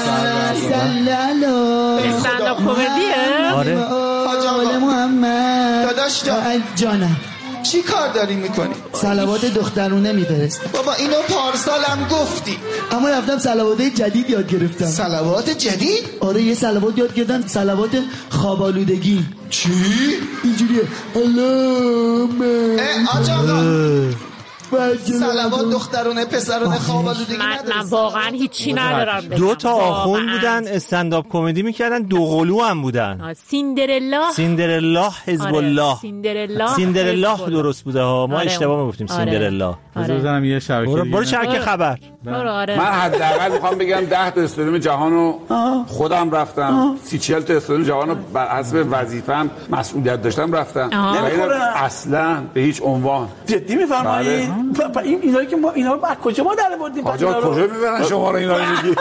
الله استندآپ کمدیه. آره آل محمد داداش جانم چی کار داری میکنی؟ صلوات دخترونه میفرست. بابا اینو پارسالم گفتی. اما رفتم صلوات جدید یاد گرفتم. صلوات جدید؟ آره یه صلوات یاد گرفتم، صلوات خوابالودگی. چی؟ اینجوریه اللهم آجا صلوات دخترونه پسرونه خوابالودگی نداره. من واقعا هیچی ندارم. دو تا آخون بودن استندآپ کمدی میکردن، دو قلو هم بودن. سیندرلا سیندرلا حزب الله. سیندرلا سیندرلا درست بوده ها. ما اشتباه میگفتیم سیندرلا. بزنم یه شبکه. برو شبکه خبر. من حداقل میخوام بگم ده تا استادیوم جهانو خودم رفتم. سی چهل تا استادیوم جهانو بر حسب وظیفه‌ام مسئولیت داشتم رفتم. اصلا به هیچ عنوان. جدی میفرمایید؟ این اینایی که ما اینا از کجا ما در آوردیم؟ آجا کجا میبرن شما رو اینا رو میگی؟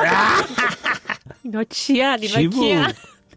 اینا چی هست؟ اینا کی هست؟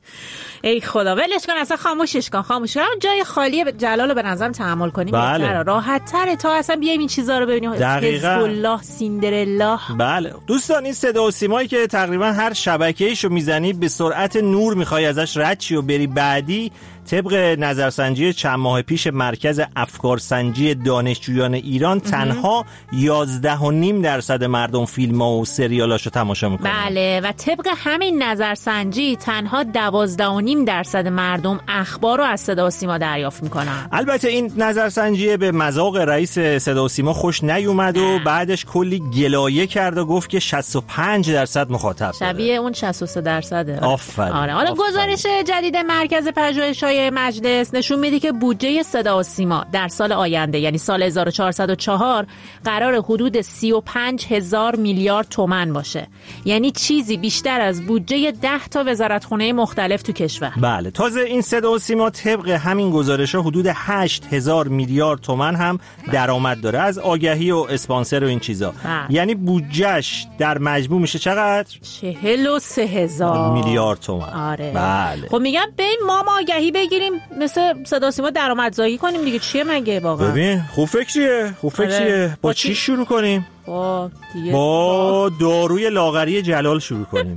ای خدا ولش کن اصلا خاموشش کن خاموش کن. جای خالی جلالو به نظرم تحمل کنیم بهتره، راحت تره تا اصلا بیایم این چیزا رو ببینیم. حزب الله سیندرلا. بله دوستان این صدا و سیمایی که تقریبا هر شبکه‌ایشو میزنی به سرعت نور میخوای ازش رد چی و بری بعدی. طبق نظرسنجی چند ماه پیش مرکز افکارسنجی دانشجویان ایران تنها یازده و نیم درصد مردم فیلم ها و سریالاشو تماشا میکنن. بله و طبق همین نظرسنجی تنها دوازده و نیم درصد مردم اخبار رو از صدا و سیما دریافت میکنن. البته این نظرسنجی به مذاق رئیس صدا و سیما خوش نیومد و بعدش کلی گلایه کرد و گفت که شصت و پنج درصد مخاطب شبیه اون شصت و سه درصده. آفرین. آره حالا گزارش جدید مرکز پژوهش‌های مجلس نشون میده که بودجه صدا و سیما در سال آینده یعنی سال هزار و چهارصد و چهار قرار حدود سی و پنج هزار میلیارد تومان باشه، یعنی چیزی بیشتر از بودجه ده تا وزارتخونه مختلف تو کشور. بله تازه این صدا و سیما طبق همین گزارش‌ها حدود هشت هزار میلیارد تومان هم درآمد داره از آگهی و اسپانسر و این چیزا. بله. یعنی بودجهش در مجموع میشه چقدر؟ چهل و سه هزار میلیارد تومان. آره. بله. خب میگم بریم ما ما آگهی بگیریم مثل صدا سیما درآمدزایی کنیم دیگه. چیه مگه واقعا؟ ببین خوب فکریه خوب فکریه. با, با چی شروع کنیم؟ با دیگه با داروی لاغری جلال شروع کنیم.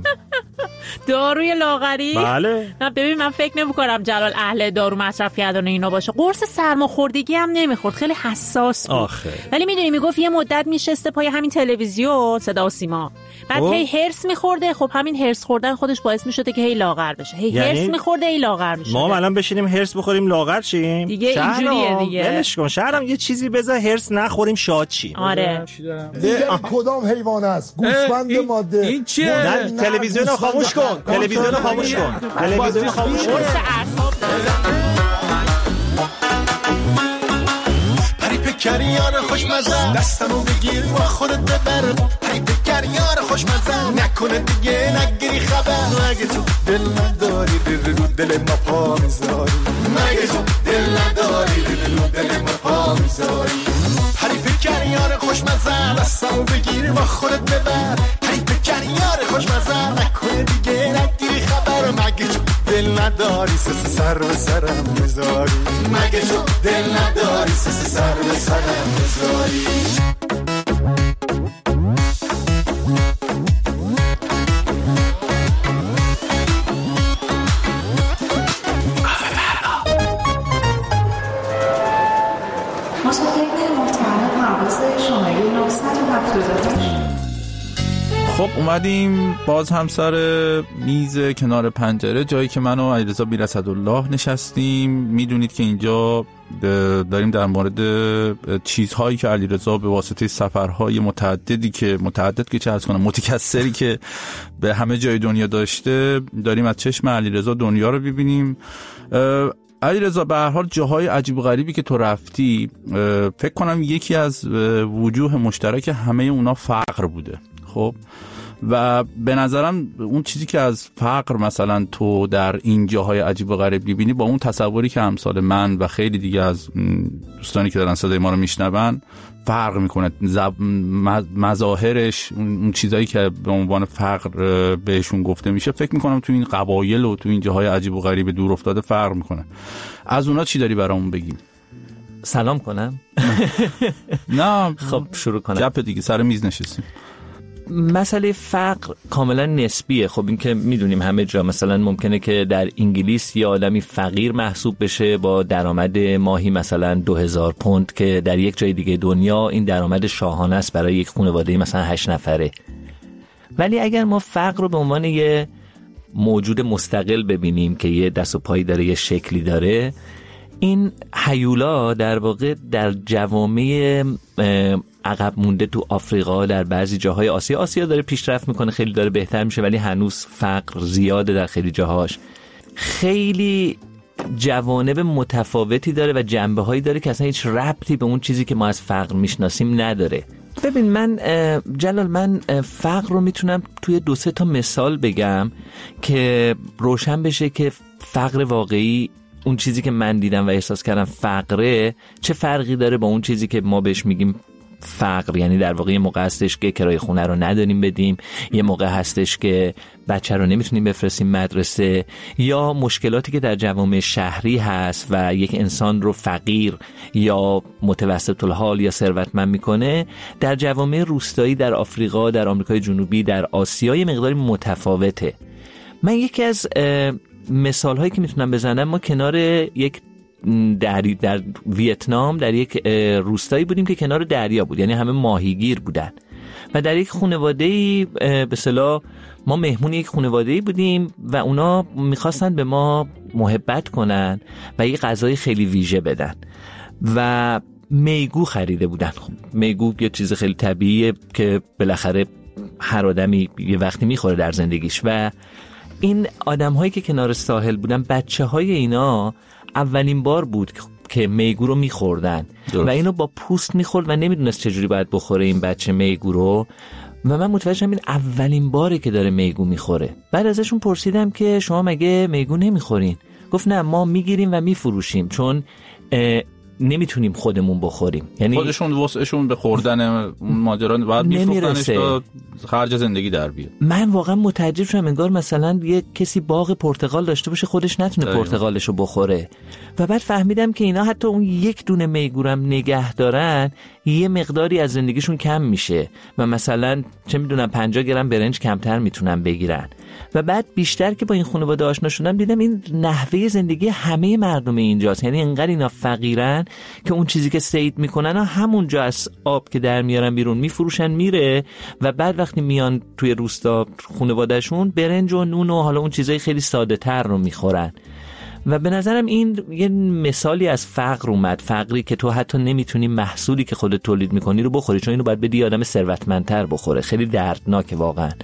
داروی لاغری؟ بله. نه ببین من فکر نمی‌کنم جلال اهل دارو مصرف کردن اینا باشه. قرص سرماخوردگی هم نمیخورد، خیلی حساس بود. آخه. ولی میدونی میگفت یه مدت میشسته پای همین تلویزیون صدا و سیما، بعد هی هرس میخورده. خب همین هرس خوردن خودش باعث میشده که هی لاغر بشه. هی یعنی هرس میخورده هی لاغر میشه. ما الان بشینیم هرس بخوریم لاغر شیم دیگه اینجوریه دیگه. ولش کن شهرام یه چیزی بذار هرس نخوریم شاد شیم. آره. کدام حیوان است؟ گوسفند ماده. این چیه؟ تلویزیون رو خاموش کن. تلویزیون رو خاموش کن. تلویزیون رو خاموش کن. پری پکریان خوشمزه دستمو بگیر و خودت ببر. پری پکریان خوشمزه نکن نکنه دیگه نگیری خبر. مگه تو دل نداری رو دل ما پا میذاری؟ مگه تو دل نداری رو دل ما پا میذاری؟ پری پکر یار خوشمزه دستمو بگیر با خودت ببر. پری پکر یار خوشمزه نکنه دیگه نگیری خبر. مگه تو دل نداری سس سر به سرم بذاری؟ مگه تو دل نداری سس سر به سرم بذاری؟ خب اومدیم باز هم سر میز کنار پنجره، جایی که من و علیرضا بی‌اسدالله نشستیم. میدونید که اینجا داریم در مورد چیزهایی که علیرضا به واسطه سفرهای متعددی که متعدد که چه عرض کنم متکثری که به همه جای دنیا داشته، داریم از چشم علیرضا دنیا رو ببینیم. علیرضا به هر حال جاهای عجیب و غریبی که تو رفتی، فکر کنم یکی از وجوه مشترک همه اونا فقر بوده. خب و به نظرم اون چیزی که از فقر مثلا تو در این جاهای عجیب و غریب می‌بینی با اون تصوری که امثال من و خیلی دیگه از دوستانی که دارن صدای ما رو میشنون فرق میکنه. مظاهرش، اون چیزایی که به عنوان فقر بهشون گفته میشه، فکر میکنم تو این قبایل و تو این جاهای عجیب و غریب دور افتاده فرق میکنه. از اونا چی داری برامون بگیم؟ سلام کنم؟ نه خب شروع کنم. گپ دیگه سر میز نشستیم. مسئله فقر کاملا نسبیه. خب این که میدونیم همه جا، مثلا ممکنه که در انگلیس یه آدمی فقیر محسوب بشه با درآمد ماهی مثلا دو هزار پوند که در یک جای دیگه دنیا این درآمد شاهانه است برای یک خانواده مثلا هشت نفره. ولی اگر ما فقر رو به عنوان یه موجود مستقل ببینیم که یه دست و پایی داره، یه شکلی داره، این هیولا در واقع در جوامع عقب مونده تو آفریقا، در بعضی جاهای آسیا آسیا داره پیشرفت میکنه، خیلی داره بهتر میشه، ولی هنوز فقر زیاده در خیلی جاهاش. خیلی جوانب متفاوتی داره و جنبه‌هایی داره که اصلا هیچ ربطی به اون چیزی که ما از فقر میشناسیم نداره. ببین من جلال، من فقر رو میتونم توی دو سه تا مثال بگم که روشن بشه که فقر واقعی، اون چیزی که من دیدم و احساس کردم فقره، چه فرقی داره با اون چیزی که ما بهش میگیم فقر. یعنی در واقع یه موقع هستش که کرایه خونه رو نداریم بدیم، یه موقع هستش که بچه رو نمیتونیم بفرستیم مدرسه، یا مشکلاتی که در جوامع شهری هست و یک انسان رو فقیر یا متوسط الحال یا ثروتمند میکنه، در جوامع روستایی در آفریقا، در آمریکای جنوبی، در آسیا یه مقداری متفاوته. من یکی از مثال هایی که میتونم بزنم، ما کنار یک دری در ویتنام در یک روستایی بودیم که کنار دریا بود، یعنی همه ماهیگیر بودن و در یک خانواده‌ای به اصطلاح ما مهمون یک خانواده‌ای بودیم و اونا میخواستن به ما محبت کنن و یک غذای خیلی ویژه بدن و میگو خریده بودن. خب میگو یه چیز خیلی طبیعیه که بالاخره هر آدمی یه وقتی میخوره در زندگیش، و این آدم‌هایی که کنار ساحل بودن، بچه‌های اینا اولین بار بود که میگو رو میخوردن و اینو با پوست میخورد و نمیدونست چجوری باید بخوره این بچه میگو رو، و من متوجه شدم این اولین باره که داره میگو میخوره. بعد ازشون پرسیدم که شما مگه میگو نمیخورین؟ گفت نه، ما میگیریم و میفروشیم چون نمیتونیم خودمون بخوریم. یعنی خودشون وسعشون به خوردن اون ماجرا بعد میفروختنش تا خرج زندگی در بیاد. من واقعا متعجب شدم، انگار مثلا یه کسی باغ پرتقال داشته باشه خودش نتونه پرتقالشو بخوره. و بعد فهمیدم که اینا حتی اون یک دونه میگورم نگه دارن، یه مقداری از زندگیشون کم میشه و مثلا چه میدونم پنجاه گرم برنج کمتر میتونن بگیرن. و بعد بیشتر که با این خانواده آشنا شدم دیدم این نحوه زندگی همه مردم اینجاست. یعنی انقدر اینا فقیرن که اون چیزی که سید میکنن همونجا از آب که در میارن بیرون میفروشن میره، و بعد وقتی میان توی روستا خانوادهشون برنج و نون و حالا اون چیزای خیلی ساده تر رو میخورن. و به نظرم این یه مثالی از فقر اومد، فقری که تو حتی نمیتونی محصولی که خودت تولید میکنی رو بخوری، چون اینو باید بدی آدم ثروتمندتر بخوره. خیلی دردناکه واقعا.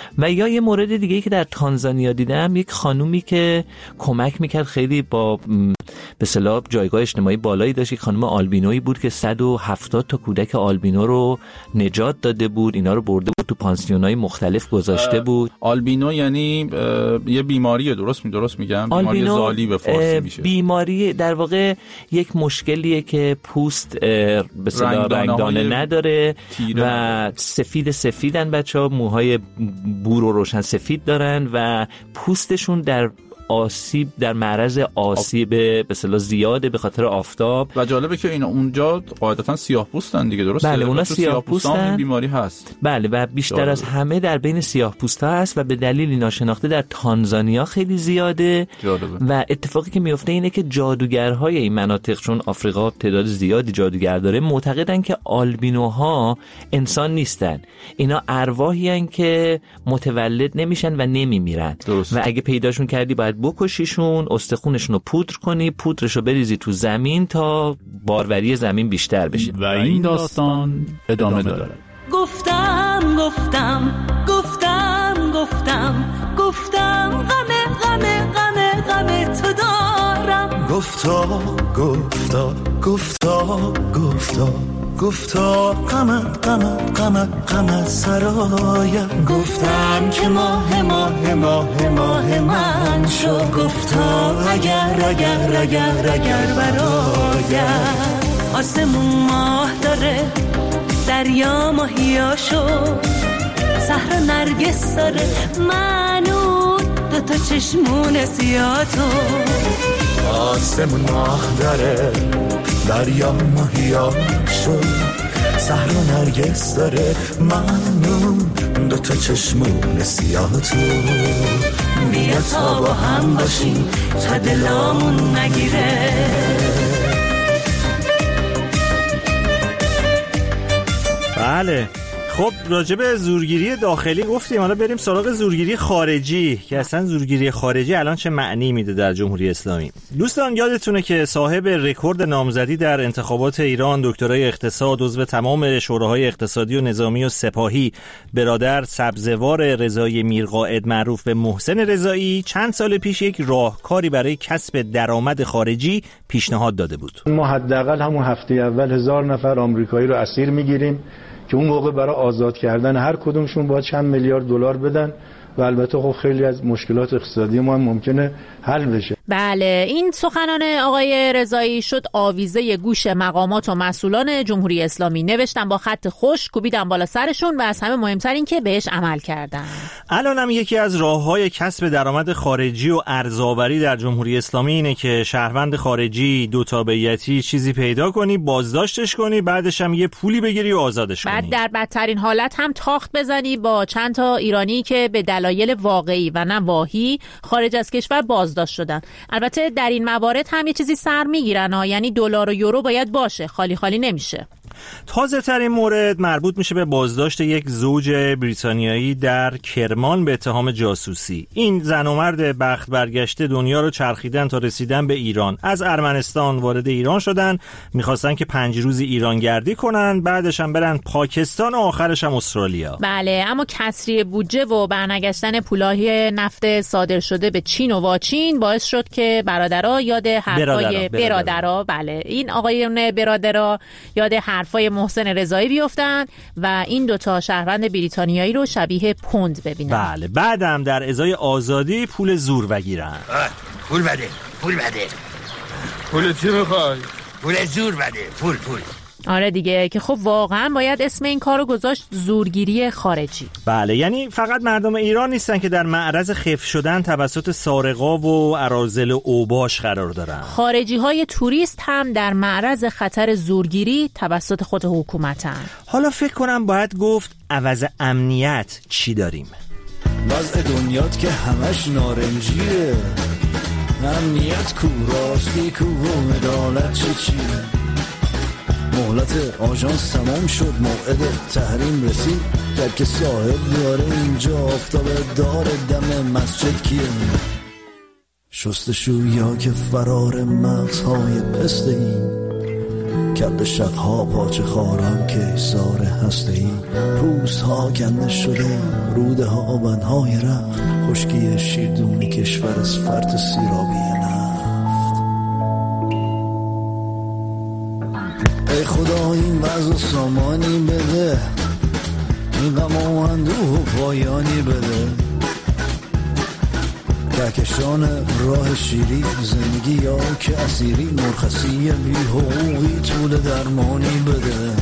و یا یه مورد دیگه که در تانزانیا دیدم، یک خانومی که کمک میکرد، خیلی با به اصطلاح جایگاه اجتماعی بالایی داشت، یک خانم آلبینویی بود که صد و هفتاد تا کودک آلبینو رو نجات داده بود، اینا رو برده بود تو پانسیونای مختلف گذاشته بود. آلبینو یعنی یه بیماریه، درست می درست میگم؟ بیماری زالی به فارسی میشه. بیماری در واقع یک مشکلیه که پوست به اصطلاح رنگدانه نداره و سفید سفیدن بچه‌ها، موهای بور و روشن سفید دارن و پوستشون در آسیب در معرض آسیب به اصطلاح زیاده به خاطر آفتاب. و جالبه که اینا اونجا قاعدتاً سیاه‌پوستن دیگه، درسته؟ بله اونا سیاه‌پوستن، این بیماری هست. بله و بیشتر جالبه. از همه در بین سیاه‌پوستا هست و به دلیلی ناشناخته در تانزانیا خیلی زیاده. جالبه. و اتفاقی که میفته اینه که جادوگرهای این مناطق، چون آفریقا تعداد زیادی جادوگر داره، معتقدن که آلبینوها انسان نیستن، اینا ارواحی ان که متولد نمیشن و نمیمیرن و اگه پیداشون کردی باید بکشیشون، استخونشون رو پودر کنی، پودرش رو بریزی تو زمین تا باروری زمین بیشتر بشه. و این داستان ادامه داره. گفتم گفتم گفتم گفتم گفتم غم غم غم غم تو دارم. گفتا گفتا گفتا گفتا گفتا غم غم غم غم سرایم. گفتم که ماه ماه ماه ماه من شو. گفتا اگر اگر اگر اگر برایم. آسمون ماه داره، دریا ماهیاشو، صحرا نرگس داره، منو دو تا چشمون سیاتو. آسمون ماه داره، دریا ماهیاشو، صحرا نرگس داره، منو دو تا چشمون سیاتو. بیا تا با هم باشیم تا دلامون نگیره. بله خب راجع به زورگیری داخلی گفتیم، حالا بریم سراغ زورگیری خارجی که اصلا زورگیری خارجی الان چه معنی میده در جمهوری اسلامی. دوستان یادتونه که صاحب رکورد نامزدی در انتخابات ایران، دکترای اقتصاد، عضو تمام شوراهای اقتصادی و نظامی و سپاهی، برادر سبزوار رضایی میرقائد معروف به محسن رضایی، چند سال پیش یک راهکاری برای کسب درآمد خارجی پیشنهاد داده بود. ما حداقل همون هفته اول هزار نفر آمریکایی رو اسیر میگیریم که اون موقع برای آزاد کردن هر کدومشون باید چند میلیارد دلار بدن و البته خب خیلی از مشکلات اقتصادی ما هم ممکنه حل بشه. بله این سخنان آقای رضایی شد آویزه گوش مقامات و مسئولان جمهوری اسلامی. نوشتن با خط خوش، کوبیدن بالا سرشون و از همه مهمتر این که بهش عمل کردن. الان هم یکی از راه‌های کسب درآمد خارجی و ارزآوری در جمهوری اسلامی اینه که شهروند خارجی دو تابعیتی چیزی پیدا کنی، بازداشتش کنی، بعدش هم یه پولی بگیری و آزادش کنی. بعد در بدترین حالت هم تاخت بزنی با چند تا ایرانی که به دلایل واقعی و نه واهی خارج از کشور بازداشت شدن. البته در این موارد هم یه چیزی سر میگیرن ها، یعنی دلار و یورو باید باشه، خالی خالی نمیشه. تازه ترین مورد مربوط میشه به بازداشت یک زوج بریتانیایی در کرمان به اتهام جاسوسی. این زن و مرد بخت برگشته دنیا رو چرخیدن تا رسیدن به ایران. از ارمنستان وارد ایران شدن، میخواستن که پنج روزی ایران گردی کنن، بعدش هم برن پاکستان و آخرش هم استرالیا. بله اما کسری بودجه و برنگشتن پولای نفت صادر شده به چین و واچین باعث شد که برادرها یاد حرفای برادرها، بله این آقایون برادرها یاد حرفای محسن رضایی بیفتن و این دوتا شهروند بریتانیایی رو شبیه پوند ببینن. بله بعدم در ازای آزادی پول زور بگیرن. پول بده پول بده پول چی میخوای؟ پول زور بده پول پول آره دیگه که خب واقعا باید اسم این کارو گذاشت زورگیری خارجی. بله یعنی فقط مردم ایران نیستن که در معرض خفت شدن توسط سارقا و اراذل و اوباش قرار دارن. خارجی های توریست هم در معرض خطر زورگیری توسط خود حکومتن. حالا فکر کنم باید گفت عوض امنیت چی داریم؟ وضع دنیات که همش نارنجیه، امنیت کو راستی کو و عدالت چه چی. مهلت آژانس تمام شد، موعد تحریم رسید، درک صاحب بیاره اینجا، آفتاب دار دم مسجد کیه؟ شستشویا که فرار مغزهای پسته ایم، کل شبها پاچه خارم که ایثار هسته‌ای، روزها کنده شده روده ها بندهای رخت، خشکی شیردونی کشور از فرط سیرابی نفت. ای خدا این وضع سامانی بده، این غم و اندوه و پایانی بده، کهکشان راه شیری زندگی یا که اسیری، مرخصی بی حقوقی طول درمانی بده.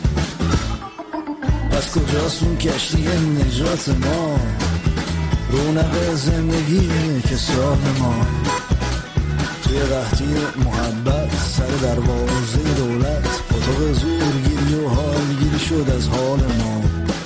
از کجاست اون کشتی نجات ما، رونق زندگی که سال ما، توی قحطی محبت سر دروازه دولت، اتاق زورگیری و حالگیری شد از حال ما.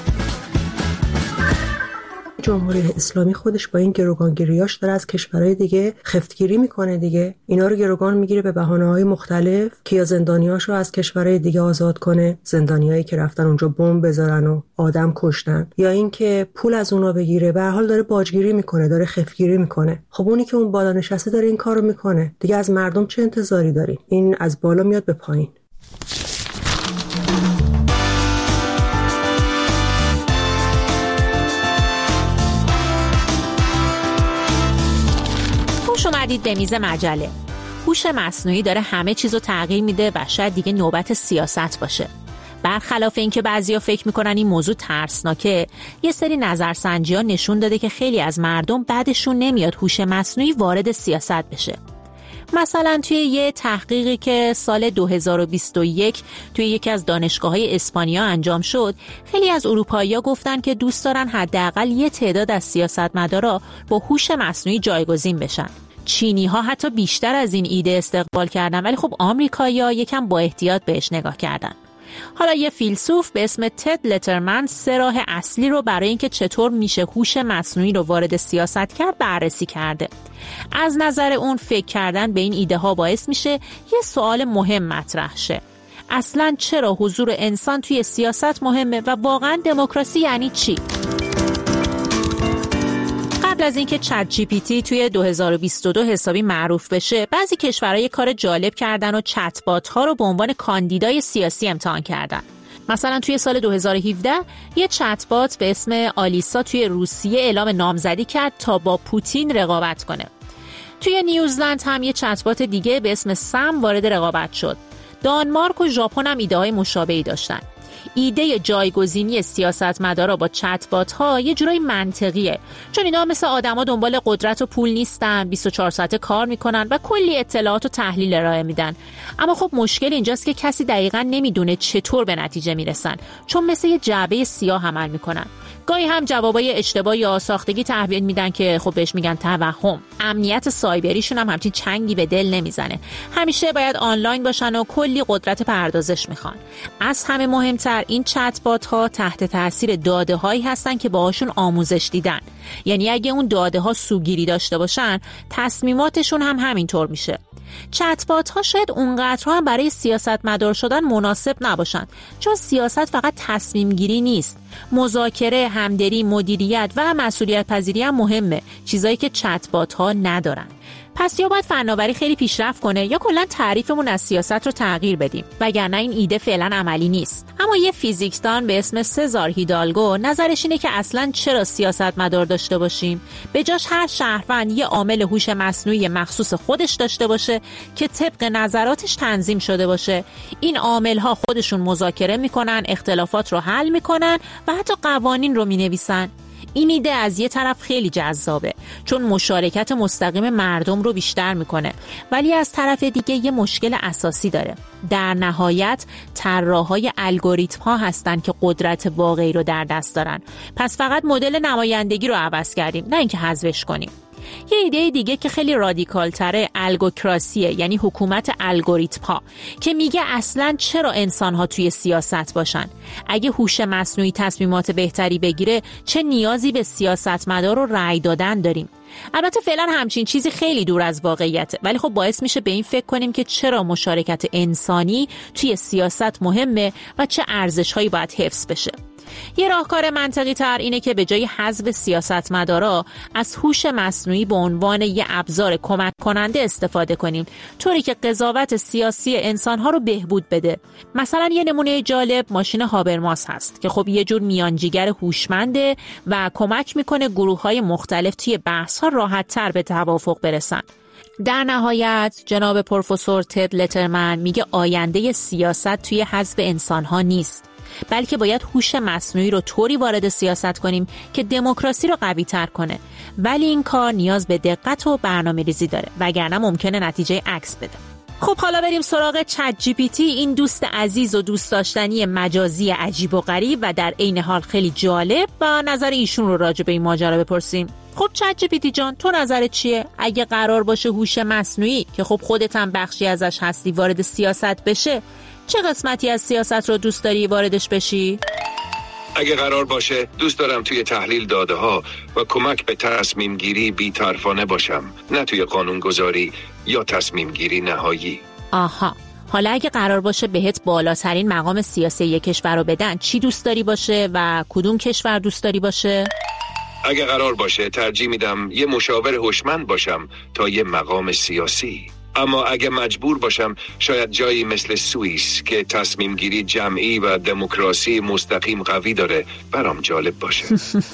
جمهوری اسلامی خودش با این گروگانگیریاش داره از کشورهای دیگه خفتگیری میکنه دیگه. اینا رو گروگان میگیره به بهانه‌های مختلف که یا زندانیاشو از کشورهای دیگه آزاد کنه، زندانیایی که رفتن اونجا بمب بذارن و آدم کشتن، یا اینکه پول از اونا بگیره. به هر حال داره باجگیری میکنه، داره خفتگیری میکنه. خب اونی که اون بالا نشسته داره این کارو میکنه دیگه، از مردم چه انتظاری داری؟ این از بالا میاد به پایین. اومدید به میز مجله. هوش مصنوعی داره همه چیزو تغییر میده و شاید دیگه نوبت سیاست باشه. برخلاف اینکه بعضیا فکر میکنن این موضوع ترسناکه، یه سری نظرسنجی‌ها نشون داده که خیلی از مردم بعدشون نمیاد هوش مصنوعی وارد سیاست بشه. مثلا توی یه تحقیقی که سال دو هزار و بیست و یک توی یکی از دانشگاه‌های اسپانیا انجام شد، خیلی از اروپایی‌ها گفتن که دوست دارن حداقل یه تعداد از سیاستمدارا با هوش مصنوعی جایگزین بشن. چینی‌ها حتی بیشتر از این ایده استقبال کردن، ولی خب آمریکایی‌ها یکم با احتیاط بهش نگاه کردن. حالا یه فیلسوف به اسم تد لترمن سه راه اصلی رو برای اینکه چطور میشه هوش مصنوعی رو وارد سیاست کرد بررسی کرده. از نظر اون فکر کردن به این ایده ها باعث میشه یه سوال مهم مطرح شه. اصلاً چرا حضور انسان توی سیاست مهمه و واقعاً دموکراسی یعنی چی؟ قبل از اینکه چت جی پی تی توی دو هزار و بیست و دو حسابی معروف بشه، بعضی کشورها یه کار جالب کردن و چت بات ها رو به عنوان کاندیدای سیاسی امتحان کردن. مثلا توی سال دو هزار و هفده یه چت بات به اسم آلیسا توی روسیه اعلام نامزدی کرد تا با پوتین رقابت کنه. توی نیوزلند هم یه چت بات دیگه به اسم سم وارد رقابت شد. دانمارک و ژاپن هم ایده‌های مشابهی داشتن. ایده جایگزینی سیاستمدارا با چت بات ها یه جورایی منطقیه، چون اینا مثل آدما دنبال قدرت و پول نیستن، بیست و چهار ساعته کار میکنن و کلی اطلاعات و تحلیل ارائه میدن. اما خب مشکل اینجاست که کسی دقیقاً نمیدونه چطور به نتیجه میرسن، چون مثل یه جعبه سیاه عمل میکنن. گاهی هم جوابای اشتباه یا ساختگی تحویل میدن که خب بهش میگن توهم. امنیت سایبریشون هم همچین چنگی به دل نمیزنه. همیشه باید آنلاین باشن و کلی قدرت پردازش میخوان. از همه مهمتر این چت بات ها تحت تاثیر داده هایی هستن که باهاشون آموزش دیدن. یعنی اگه اون داده ها سوگیری داشته باشن، تصمیماتشون هم همینطور میشه. چت بات ها شاید اونقدر هم برای سیاستمدار شدن مناسب نباشن، چون سیاست فقط تصمیم گیری نیست. مذاکره، همدلی، مدیریت و مسئولیت پذیری هم مهمه، چیزایی که چت بات ها ندارن. پس یا باید فناوری خیلی پیشرفت کنه یا کلا تعریفمون از سیاست رو تغییر بدیم، وگرنه این ایده فعلا عملی نیست. اما یه فیزیکدان به اسم سزار هیدالگو نظرش اینه که اصلا چرا سیاستمدار داشته باشیم، به جاش هر شهروند یه عامل هوش مصنوعی مخصوص خودش داشته باشه که طبق نظراتش تنظیم شده باشه. این عامل‌ها خودشون مذاکره میکنن، اختلافات رو حل میکنن و حتی قوانین رو مینویسن. این ایده از یه طرف خیلی جذابه، چون مشارکت مستقیم مردم رو بیشتر میکنه، ولی از طرف دیگه یه مشکل اساسی داره. در نهایت طراحای الگوریتم ها هستن که قدرت واقعی رو در دست دارن. پس فقط مدل نمایندگی رو عوض کردیم، نه اینکه حذفش کنیم. یه ایده دیگه که خیلی رادیکال تره الگوکراسیه، یعنی حکومت الگوریتم ها، که میگه اصلاً چرا انسان ها توی سیاست باشن؟ اگه هوش مصنوعی تصمیمات بهتری بگیره، چه نیازی به سیاستمدار و رأی دادن داریم؟ البته فعلا همچین چیزی خیلی دور از واقعیته، ولی خب باعث میشه به این فکر کنیم که چرا مشارکت انسانی توی سیاست مهمه و چه ارزش‌هایی باید حفظ بشه. یه راهکار منطقی تر اینه که به جای حذف سیاستمدارا از هوش مصنوعی به عنوان یه ابزار کمک کننده استفاده کنیم، طوری که قضاوت سیاسی انسان‌ها رو بهبود بده. مثلا یه نمونه جالب ماشین هابرماس هست که خب یه جور میانجیگر هوشمنده و کمک میکنه گروه‌های مختلف توی بحث‌ها راحت‌تر به توافق برسن. در نهایت جناب پروفسور تد لترمن میگه آینده سیاست توی حذف انسان‌ها نیست، بلکه باید هوش مصنوعی رو طوری وارد سیاست کنیم که دموکراسی رو قوی‌تر کنه، ولی این کار نیاز به دقت و برنامه‌ریزی داره، وگرنه ممکنه نتیجه عکس بده. خب حالا بریم سراغ چت جی پی تی، این دوست عزیز و دوست داشتنی مجازی عجیب و غریب و در عین حال خیلی جالب، و نظر ایشون رو راجع به این ماجرا بپرسیم. خب چت جی پی تی جان، تو نظرت چیه؟ اگه قرار باشه هوش مصنوعی که خب خودت هم بخشی ازش هستی وارد سیاست بشه، چه قسمتی از سیاست رو دوست داری واردش بشی؟ اگه قرار باشه دوست دارم توی تحلیل داده ها و کمک به تصمیم گیری بی‌طرفانه باشم، نه توی قانون گذاری یا تصمیم گیری نهایی. آها، حالا اگه قرار باشه بهت بالاترین مقام سیاسی یک کشور رو بدن، چی دوست داری باشه و کدوم کشور دوست داری باشه؟ اگه قرار باشه ترجیح میدم یه مشاور هوشمند باشم تا یه مقام سیاسی. اما اگه مجبور باشم شاید جایی مثل سوئیس که تصمیم گیری جمعی و دموکراسی مستقیم قوی داره برام جالب باشه.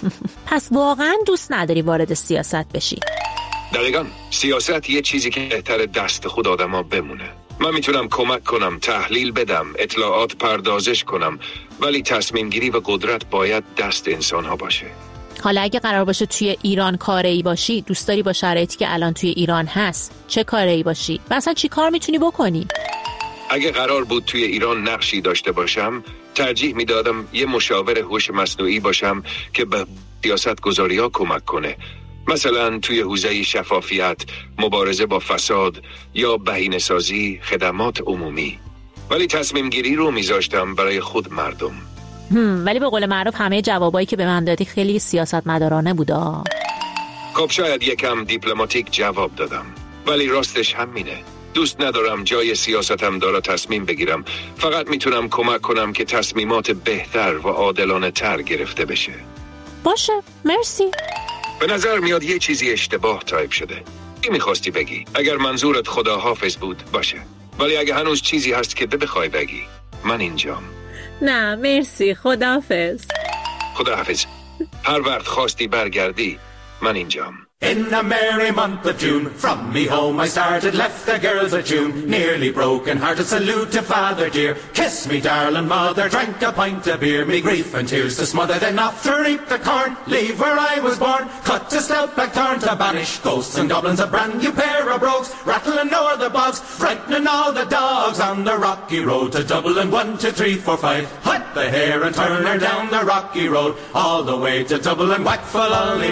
پس واقعا دوست نداری وارد سیاست بشی؟ دقیقاً، سیاست یه چیزی که بهتر دست خود آدما بمونه. من میتونم کمک کنم، تحلیل بدم، اطلاعات پردازش کنم، ولی تصمیم گیری و قدرت باید دست انسان ها باشه. حالا اگه قرار باشه توی ایران کاره‌ای باشی، دوست داری با شرایطی که الان توی ایران هست چه کاره‌ای باشی؟ و اصلا چی کار میتونی بکنی؟ اگه قرار بود توی ایران نقشی داشته باشم، ترجیح میدادم یه مشاور هوش مصنوعی باشم که به سیاست گذاری‌ها کمک کنه. مثلا توی حوزه شفافیت، مبارزه با فساد یا بهینه‌سازی خدمات عمومی. ولی تصمیم گیری رو میذاشتم برای خود مردم. هم، ولی به قول معروف همه جوابایی که به من دادی خیلی سیاستمدارانه بودا. خب شاید یکم دیپلماتیک جواب دادم، ولی راستش همینه. دوست ندارم جای سیاستم داره تصمیم بگیرم. فقط میتونم کمک کنم که تصمیمات بهتر و عادلانه تر گرفته بشه. باشه، مرسی. به نظر میاد یه چیزی اشتباه تایپ شده. چی میخواستی بگی؟ اگر منظورت خداحافظ بود باشه، ولی اگه هنوز چیزی هست که بخوای بگی، من اینجام. نه مرسی، خداحافظ. خداحافظ. هر وقت خواستی برگردی، من اینجام. In a merry month of June, from me home I started, left the girls at June, nearly broken hearted, salute to father dear, kiss me darling mother, drank a pint of beer, me grief and tears to smother, then off to reap the corn, leave where I was born, cut a stout black thorn to banish ghosts and goblins, a brand new pair of brogues, rattling o'er the bogs, frightening all the dogs on the rocky road to Dublin. One, two, three, four, five, hut the hare and turn her down the rocky road, all the way to Dublin, whack for Lolly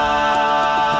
Ride.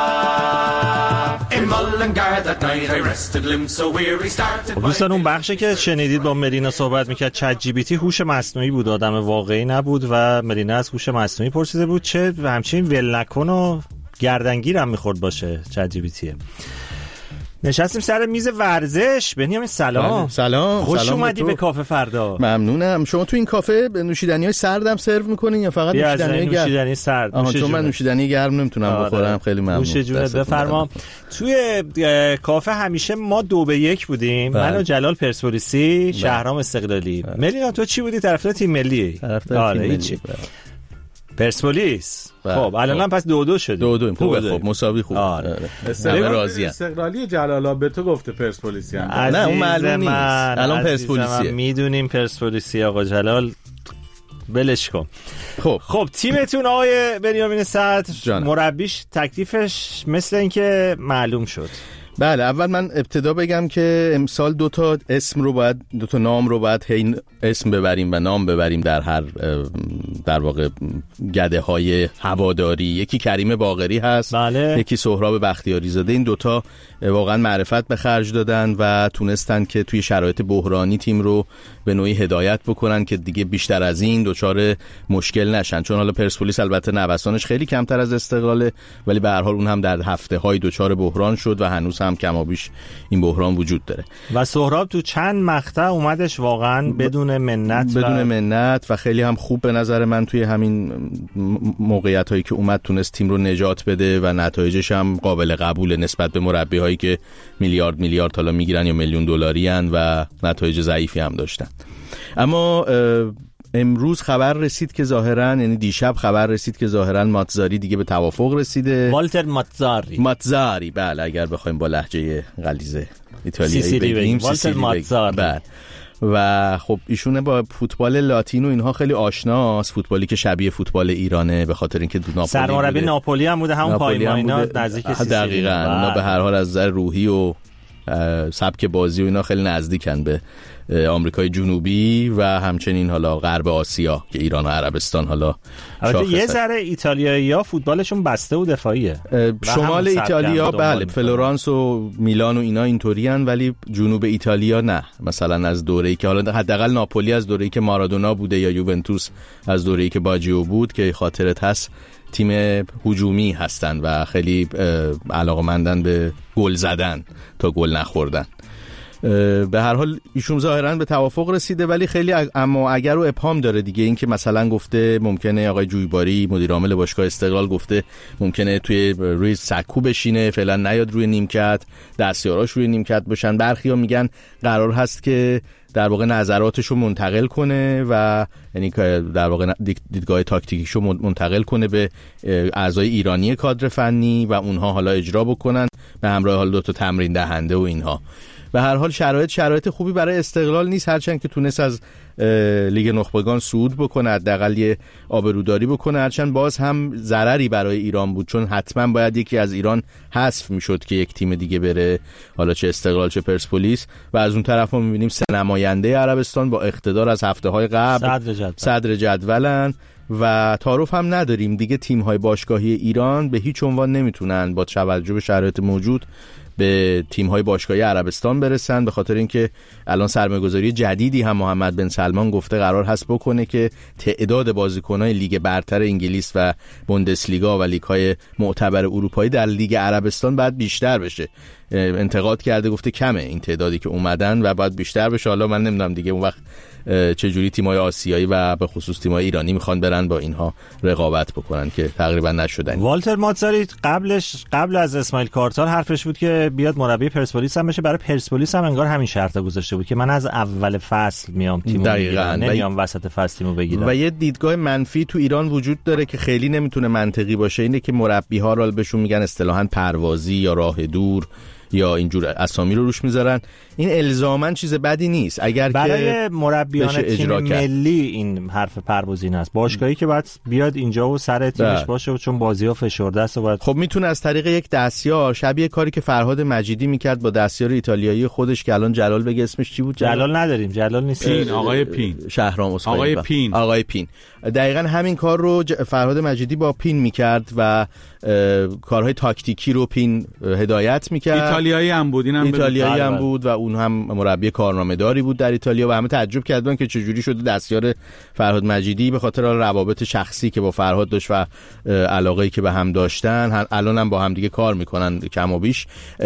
دوستان اون بخشی که شنیدید با ملینا صحبت میکرد چت جی پی تی هوش مصنوعی بود، آدم واقعی نبود و ملینا از هوش مصنوعی پرسیده بود چه همچین ول نکن و گردنگیر هم میخورد باشه چت جی پی تی. نشستیم سر میز ورزش. بنیامین سلام. سلام. خوش سلام اومدی به کافه فردا. ممنونم. شما تو این کافه نوشیدنی‌های سردم سرو می‌کنین یا فقط نوشیدنی گرم؟ نوشیدنی سرد. آها، چون من نوشیدنی گرم نمیتونم آره. بخورم. خیلی ممنون. نوش جونت. بفرما. توی کافه همیشه ما دو به یک بودیم. بله. من و جلال پرسپولیسی، شهرام استقلالی. بله. ملینا تو چی بودی؟ طرفدار تیم ملی. طرفدار تیم ملی. پرسپولیس. خب الان پس دو دو شده. دو دو خوبه. خب مساوی خوب. آره. استقلالی استقلالی جلال به تو گفته پرسپولیسی هم. نه اون معلوم نیست. الان پرسپولیسیه. میدونیم پرسپولیسی آقا جلال. بلش کن. خب خب تیمتون آقای بنیامین صدر مربیش تکلیفش مثل اینکه معلوم شد. بله، اول من ابتدا بگم که امسال دو تا اسم رو باید دو تا نام رو باید هی اسم ببریم و نام ببریم در هر در واقع گده های هواداری. یکی کریم باقری هست، بله. یکی سهراب بختیاری زاده. این دوتا واقعا معرفت به خرج دادن و تونستن که توی شرایط بحرانی تیم رو به نوعی هدایت بکنن که دیگه بیشتر از این دچار مشکل نشن. چون حالا پرسپولیس البته نوسانش خیلی کمتر از استقلاله، ولی به هر حال اون هم در هفته های دچار بحران شد و هنوز هم هم کمابیش این بحران وجود داره. و سهراب تو چند مقطع اومدش واقعا بدون منت بدون و... منت و خیلی هم خوب به نظر من توی همین موقعیت هایی که اومد تونست تیم رو نجات بده و نتایجش هم قابل قبوله نسبت به مربی هایی که میلیارد میلیارد حالا میگیرن یا میلیون دلاری ان و نتایج ضعیفی هم داشتن. اما امروز خبر رسید که ظاهرا یعنی دیشب خبر رسید که ظاهرا ماتزاری دیگه به توافق رسیده. والتر ماتزاری ماتزاری بله اگر بخوایم با لهجه غلیظ ایتالیایی بگیم والتر ماتزاری. بله. و خب ایشون با فوتبال لاتین و اینها خیلی آشناست، فوتبالی که شبیه فوتبال ایرانه به خاطر اینکه ناپولی سرمربی ناپولی هم بوده، همون پایماینا نزدیک سیسیلی. دقیقاً اونا به هر حال از نظر روحی و سبک بازی و اینا خیلی نزدیکن به آمریکای جنوبی و همچنین حالا غرب آسیا که ایران و عربستان حالا البته یه ذره ایتالیایی‌ها فوتبالشون بسته و دفاعیه. شمال ایتالیا بله فلورانس و میلان و اینا اینطورین، ولی جنوب ایتالیا نه. مثلا از دوره‌ای که حالا حداقل ناپولی از دوره‌ای که مارادونا بوده یا یوونتوس از دوره‌ای که باجیو بود که خاطرت هست تیم هجومی هستن و خیلی علاقه‌مندن به گل زدن تا گل نخوردن. به هر حال ایشون ظاهرا به توافق رسیده، ولی خیلی اما اگر و ابهام داره دیگه. این که مثلا گفته ممکنه آقای جویباری مدیر عامل باشگاه استقلال گفته ممکنه توی روی سکو بشینه، فعلا نیاد روی نیمکت، دستیاراش روی نیمکت باشن. برخیا میگن قرار هست که در واقع نظراتشو منتقل کنه و یعنی در واقع دیدگاه تاکتیکیشو منتقل کنه به اعضای ایرانی کادر فنی و اونها حالا اجرا بکنن به همراه حال دو تا تمرین دهنده و اینها. به هر حال شرایط شرایط خوبی برای استقلال نیست، هرچند که تونست از لیگ نخبگان صعود بکنه، حداقل یه آبروداری بکنه، هرچند باز هم ضرری برای ایران بود، چون حتما باید یکی از ایران حذف میشد که یک تیم دیگه بره، حالا چه استقلال چه پرسپولیس. و از اون طرف ما میبینیم سه نماینده عربستان با اقتدار از هفته های قبل صدر جدول. صدر جدولن و تعارف هم نداریم دیگه. تیم های باشگاهی ایران به هیچ عنوان نمیتونن با توجه به شرایط موجود به تیم‌های باشگاهی عربستان برسن، به خاطر اینکه الان سرمایه‌گذاری جدیدی هم محمد بن سلمان گفته قرار هست بکنه که تعداد بازیکن‌های لیگ برتر انگلیس و بوندسلیگا و لیگ‌های معتبر اروپایی در لیگ عربستان باید بیشتر بشه. انتقاد کرده، گفته کمه این تعدادی که اومدن و باید بیشتر بشه. حالا من نمیدونم دیگه اون وقت چجوری تیم‌های آسیایی و به خصوص تیم‌های ایرانی میخوان برن با اینها رقابت بکنن که تقریبا نشدن. والتر ماتزاری قبلش قبل از اسماعیل کارتال حرفش بود که بیاد مربی پرسپولیس هم بشه. برای پرسپولیس هم انگار همین شرط گذاشته بود که من از اول فصل میام تیمو بگیرم، نمیام وسط فصل تیمو بگیرم. و یه دیدگاه منفی تو ایران وجود داره که خیلی نمیتونه منطقی باشه، اینه که مربی‌ها رو بهشون میگن اصطلاحاً پروازی یا راه دور یا اینجور اسامی رو روش میذارن. این الزاماً چیز بدی نیست اگر برای که مربیان تیم ملی این حرف پروازی است. باشگاهی که باید بیاد اینجا و سر تیمش باشه و چون بازی‌ها فشرده است و باید خب میتونه از طریق یک دستیار شبیه کاری که فرهاد مجیدی میکرد با دستیار ایتالیایی خودش که الان جلال بگه اسمش چی بود؟ جلال, جلال نداریم، جلال نیست. پین، آقای پین، شهرام آقای پین آقای پین دقیقاً همین کار رو فرهاد مجیدی با پین میکرد و کارهای تاکتیکی رو پین هدایت میکرد. ایتالیایی هم بود، اینم ایتالیایی هم بود و اون هم مربی کارنامه‌داری بود در ایتالیا و همه تعجب کردن که چجوری شده دستیار فرهاد مجیدی، به خاطر روابط شخصی که با فرهاد داشت و علاقه‌ای که به هم داشتن. الان هم با هم دیگه کار میکنن کم و بیش.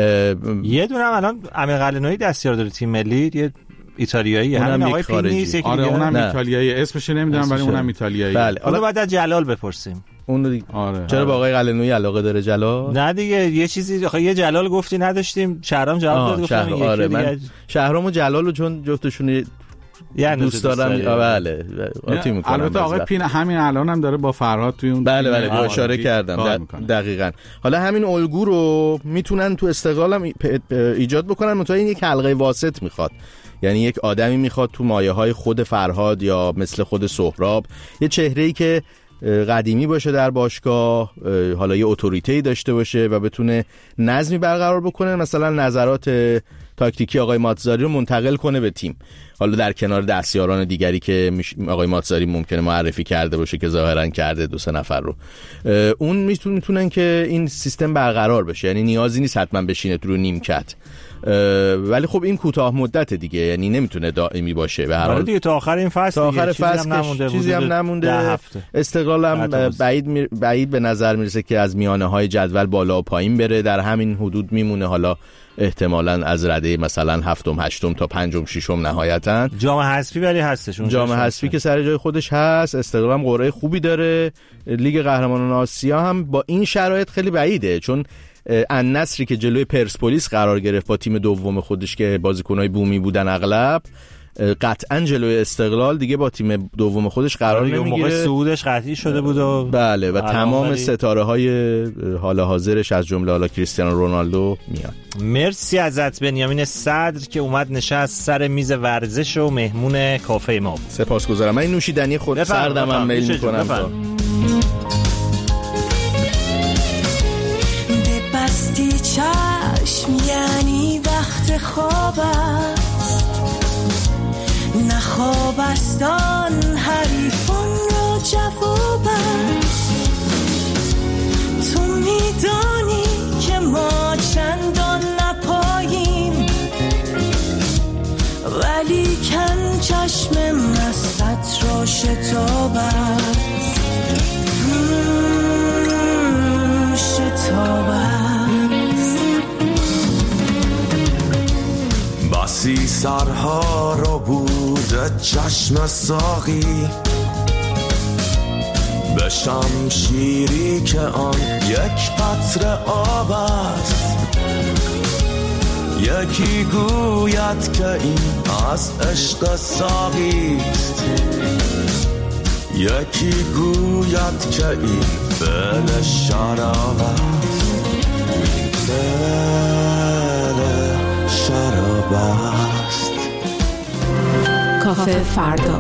یه دونه هم الان امیر قلعه‌نویی دستیار داره تیم ملی، یه ایتالیایی، همین آقای پین نیست. آره اونم ایتالیایی، اسمش نمیدونم ولی اونم ایتالیایی. بله حالا بعد از جلال بپرسیم. اون آره. چرا با آقای قلعه‌نویی علاقه داره جلال؟ نه دیگه یه چیزی آخه یه جلال گفتی نداشتیم، شهرام جواب داد گفتم شهر... آره من شهرام و جلال رو چون جفتشون یعنی دوست دارم. بله آتی میکنم. البته آقای پین همین الان هم داره با فرهاد توی اون بله بله اشاره کردم دقیقاً. حالا همین الگو رو میتونن تو استقلال هم ایجاد بکنن، منتها این یک حلقه واسط میخواد. یعنی یک آدمی میخواد تو مایه‌های خود فرهاد یا مثل خود سهراب یه چهره‌ای که قدیمی باشه در باشگاه، حالا یه اتوریته‌ای داشته باشه و بتونه نظمی برقرار بکنه، مثلا نظرات تاکتیکی آقای ماتزاری رو منتقل کنه به تیم، حالا در کنار دستیاران دیگری که آقای ماتزاری ممکنه معرفی کرده باشه که ظاهرا کرده دو سه نفر رو. اون میتونن که این سیستم برقرار بشه، یعنی نیازی نیست حتما بشینه تو نیمکت. ولی خب این کوتاه مدت دیگه، یعنی نمیتونه دائمی باشه. به هر حال دیگه تا آخر این فصل تا آخر فصل نمونده، چیزی هم نمونده. استقلال هم بعید می... بعید به نظر میرسه که از میانه های جدول بالا و پایین بره، در همین حدود میمونه. حالا احتمالاً از رده مثلا هفتم هشتم تا پنجم ششم نهایتاً. جام حذفی ولی هستش اون. جام حذفی که سر جای خودش هست. استقلال هم قرعه خوبی داره. لیگ قهرمانان آسیا هم با این شرایط خیلی بعیده، چون النصری که جلوی پرسپولیس قرار گرفت با تیم دوم خودش که بازیکنای بومی بودن اغلب، قطعا جلوی استقلال دیگه با تیم دوم خودش قرار نمیگیره. موقع صعودش قطعی شده بود و بله و تمام بری... ستاره های حال حاضرش از جمله حالا کریستیانو رونالدو میاد. مرسی ازت بنیامین صدر که اومد نشست سر میز ورزش و مهمون کافه ما. سپاسگزارم. من این نوشیدنی خود سردم هم میل میکنم. ببستی چشم یعنی وقت خواب است، نه خواب است آن حریفان را جواب است. تو میدانی که ما چندان نپاییم، ولی کن چشم مستت را شتاب است، شتاب است. بسی سرها را بوده چشم ساقی، به شمشیری که آن یک قطره آب است. یکی گوید که این از عشق ساقی است، یکی گوید که این فعل شراب است، فعل شراب است. کافه فردا.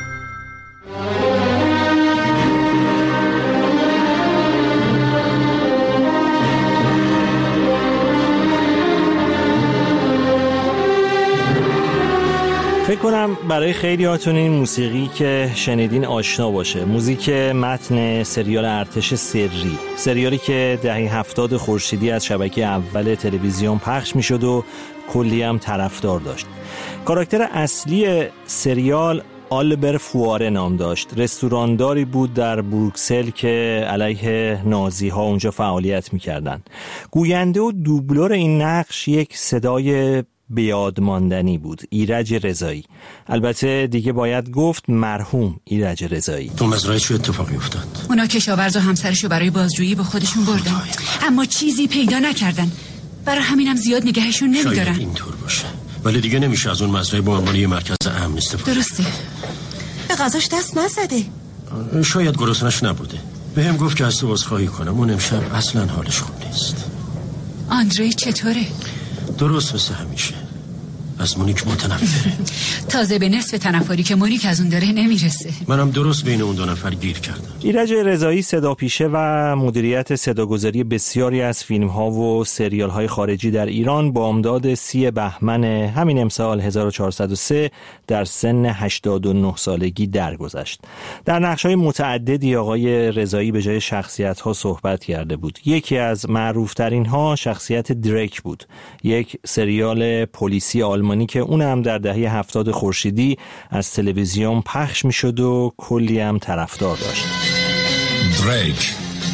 فکر کنم برای خیلی هاتون این موسیقی که شنیدین آشنا باشه. موزیک متن سریال ارتش سری، سریالی که دهه هفتاد خورشیدی از شبکه اول تلویزیون پخش می شد و کلی هم طرفدار داشت. کاراکتر اصلی سریال آلبر فواره نام داشت. رستورانداری بود در بروکسل که علیه نازی ها اونجا فعالیت می کردن. گوینده و دوبلور این نقش یک صدای بیادماندنی بود، ایرج رضایی. البته دیگه باید گفت مرحوم ایرج رضایی. تو مزرعه چه اتفاقی افتاد؟ اونا کشاورز و همسرشو برای بازجویی به خودشون بردن، اما چیزی پیدا نکردن، برای همینم زیاد نگهشون نمیدارن. شاید اینطور باشه، ولی دیگه نمیشه از اون مزرعه به عنوان یه مرکز امن استفاده. درسته. به غذاش دست نزده. شاید گرسنش نبوده. به هم گفت که از تو عذرخواهی کنم. اون امشب اصلا حالش خوب نیست. آندری چطوره؟ درست مثل همیشه. از مونیک متنفره. تازه به نصف تنفری که مونیک از اون داره نمیرسه. منم درست بین اون دو نفر گیر کردم. ایرج رضایی صداپیشه و مدیریت صداگذاری بسیاری از فیلم‌ها و سریال‌های خارجی در ایران با امداد سی بهمن همین امسال هزار و چهارصد و سه در سن هشتاد و نه سالگی درگذشت. در نقش‌های متعددی آقای رضایی به جای شخصیت‌ها صحبت کرده بود. یکی از معروف‌ترین‌ها شخصیت دریک بود، یک سریال پلیسی آلمانی که اون هم در دهه هفتاد خورشیدی از تلویزیون پخش می شد و کلی هم طرفدار داشت. دریک.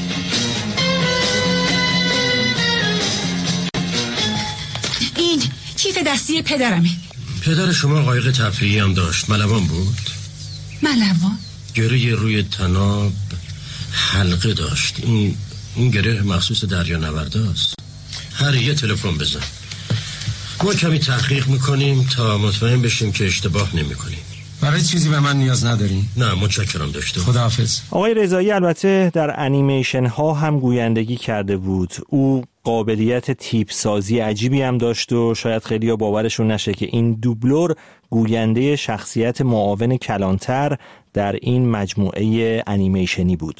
این کیف دستی پدرمه. پدر شما قایق تفریحی هم داشت، ملوان بود؟ ملوان؟ گره روی تناب حلقه داشت. این این گره مخصوص دریانورداست. هر یه تلفن بزن، ما کمی تحقیق میکنیم تا مطمئن بشیم که اشتباه نمیکنیم. برای چیزی به من نیاز ندارین؟ نه متشکرم داشته. خداحافظ. آقای رضایی البته در انیمیشن ها هم گویندگی کرده بود. او قابلیت تیپ سازی عجیبی هم داشت و شاید خیلی ها باورشون نشه که این دوبلور گوینده شخصیت معاون کلانتر در این مجموعه انیمیشنی بود.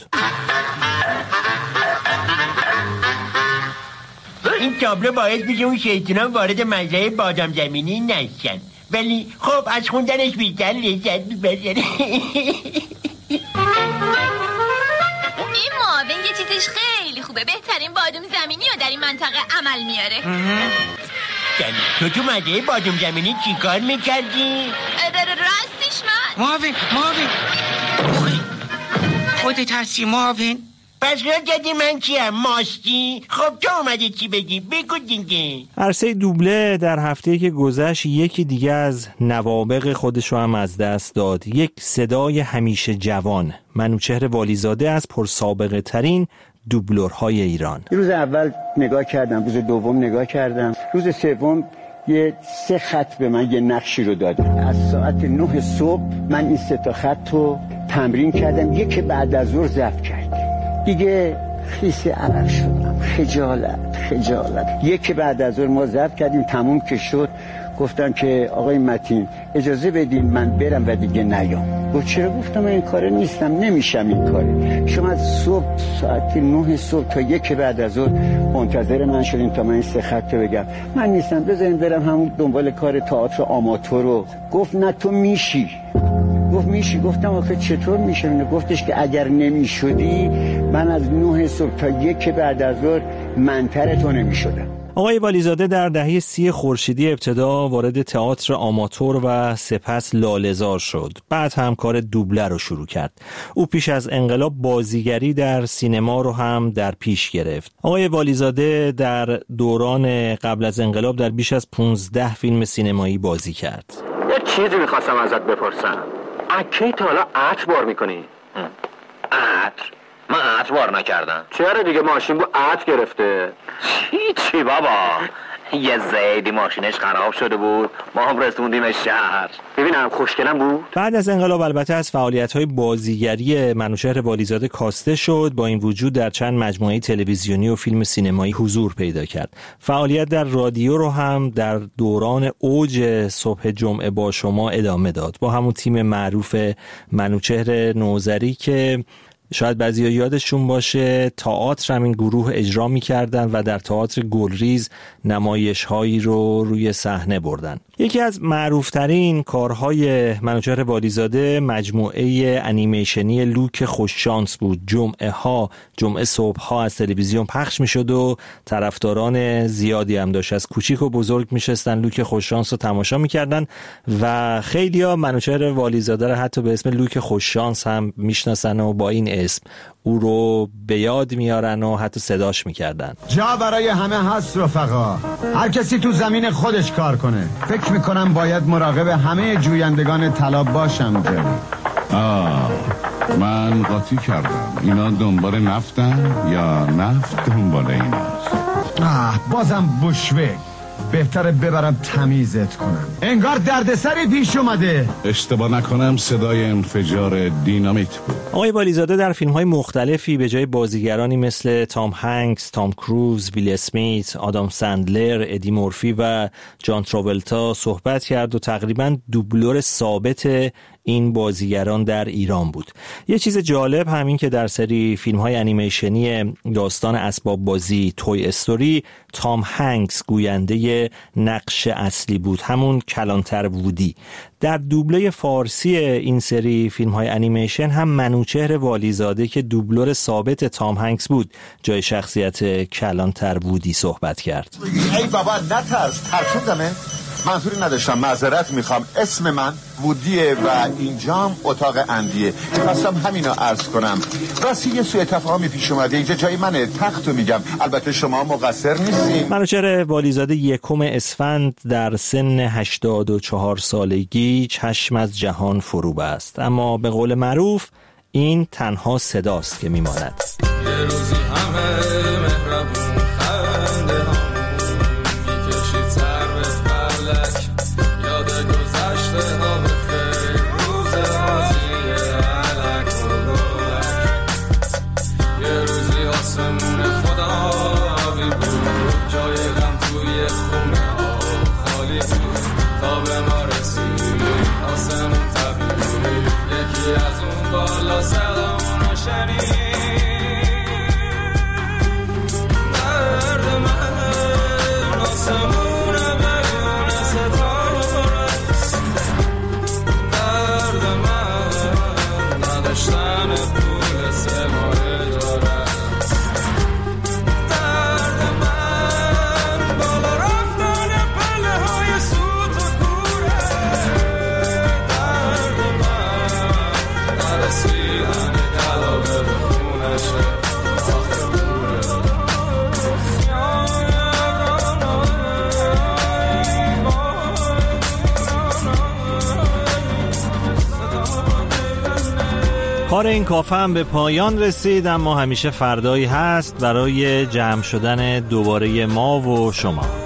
این تابلو باعث میشه اون شیطونا وارد مزرعه بادام زمینی نشن، ولی خب از خوندنش بیشتر لذت میبرن. این معاون یه چیزش خیلی خوبه، بهترین بادام زمینی رو در این منطقه عمل میاره. داشتنی. تو تو مزرعه بادام زمینی چی کار میکردی؟ راستش من معاون معاون خودت هستی معاون؟ پس را جدی من چیم؟ ماستی؟ خب تو اومده چی بگی؟ بگو دیگه. عرصه دوبله در هفته‌ای که گذشت یکی دیگه از نوابغ خودش رو هم از دست داد. یک صدای همیشه جوان، منوچهر والیزاده از پرسابقه ترین دوبلورهای ایران. روز اول نگاه کردم، روز دوم نگاه کردم، روز سوم یه سه خط به من یه نقشی رو داد. از ساعت نه صبح من این سه تا خط رو تمرین کردم. یکی بعد از ظهر ضبط کردم. دیگه خیسی عرق شدم، خجالت خجالت. یکی بعد از ظهر ما ضبط کردیم، تموم که شد گفتن که آقای متین اجازه بدین من برم و دیگه نیام. گفت چرا؟ گفتم من این کاره نیستم، نمیشم این کاره. شما از صبح ساعت نه صبح تا یک بعد از ظهر منتظر من شدین تا من این سه خط رو بگم. من نیستم، بذارین برم همون دنبال کار تئاتر آماتور رو. گفت نه تو میشی. گفت میشی. گفتم آخه چطور میشه؟ گفتش که اگر نمیشدی من از نه صبح تا یک بعد از ظهر منتر تو نمیشدم. آقای والیزاده در دهه سی خورشیدی ابتدا وارد تئاتر آماتور و سپس لاله‌زار شد. بعد هم کار دوبله رو شروع کرد. او پیش از انقلاب بازیگری در سینما رو هم در پیش گرفت. آقای والیزاده در دوران قبل از انقلاب در بیش از پانزده فیلم سینمایی بازی کرد. یک چیزی میخواستم ازت بپرسم. اکی تا حالا عطر بار میکنی؟ عطر؟ من عطر بار نکردم. چرا دیگه؟ ماشین بو عطر گرفته. چی چی بابا؟ یه زیدی ماشینش خراب شده بود، ما هم رسوندیم شهر. ببینم خوشگلم بود. بعد از انقلاب البته از فعالیت‌های بازیگری منوچهر والیزاده کاسته شد. با این وجود در چند مجموعه تلویزیونی و فیلم سینمایی حضور پیدا کرد. فعالیت در رادیو رو هم در دوران اوج صبح جمعه با شما ادامه داد با همون تیم معروف منوچهر نوذری که شاید بعضیا یادشون باشه تئاتر همین گروه اجرا می‌کردن و در تئاتر گلریز نمایش‌هایی رو روی صحنه بردن. یکی از معروف‌ترین کارهای منوچهر والیزاده مجموعه انیمیشنی لوک خوششانس بود. جمعه ها جمعه صبح ها از تلویزیون پخش می‌شد و طرفداران زیادی هم داشت. از کوچیک و بزرگ می‌شستن لوک خوششانس رو تماشا می‌کردن و خیلی‌ها منوچهر والیزاده رو حتی به اسم لوک خوششانس هم میشناسن و با این اسم او رو به یاد میارن و حتی صداش میکردن. جا برای همه هست رفقا، هر کسی تو زمین خودش کار کنه. فکر میکنم باید مراقب همه جویندگان طلا باشم. جا آه من قاطی کردم. اینا دنبال نفتن یا نفت دنبال ایناست؟ آه بازم بوشوک، بهتره ببرم تمیزت کنم. انگار دردسری پیش اومده. اشتباه نکنم صدای انفجار دینامیت بود. آقای والیزاده در فیلم‌های مختلفی به جای بازیگرانی مثل تام هنگس، تام کروز، ویل اسمیت، آدام سندلر، ادی مورفی و جان تراولتا صحبت کرد و تقریباً دوبلور ثابت این بازیگران در ایران بود. یه چیز جالب همین که در سری فیلم‌های انیمیشنی داستان اسباب بازی توی استوری تام هنگس گوینده نقش اصلی بود، همون کلانتر وودی. در دوبله فارسی این سری فیلم‌های انیمیشن هم منوچهر والیزاده که دوبلور ثابت تام هنگس بود جای شخصیت کلانتر وودی صحبت کرد. ای بابا نترس، ترسوندمه. منظوری نداشتم، معذرت میخوام. اسم من وودیه و اینجام اتاق اندیه. خواستم همینو عرض کنم. راستی یه سوء تفاهمی پیش اومده، اینجا جای منه، تختو میگم. البته شما مقصر نیستین. منوچهر والیزاده یکم اسفند در سن هشتاد و چهار سالگی چشم از جهان فرو بست، اما به قول معروف این تنها صداست که میماند. یه روزی همه مهربون خنده میکشید سر به فلک، یاد گذشته ها به خیر، روز مازی علک و گلک. یه روزی آسمون خدا آبی بود، جای غم توی خونه ها خالی بود، تا به ما رسید آسمون طبیعی، یکی از اون بالا صدامونو شنید. کار این کافه هم به پایان رسید، اما همیشه فردایی هست برای جمع شدن دوباره ما و شما.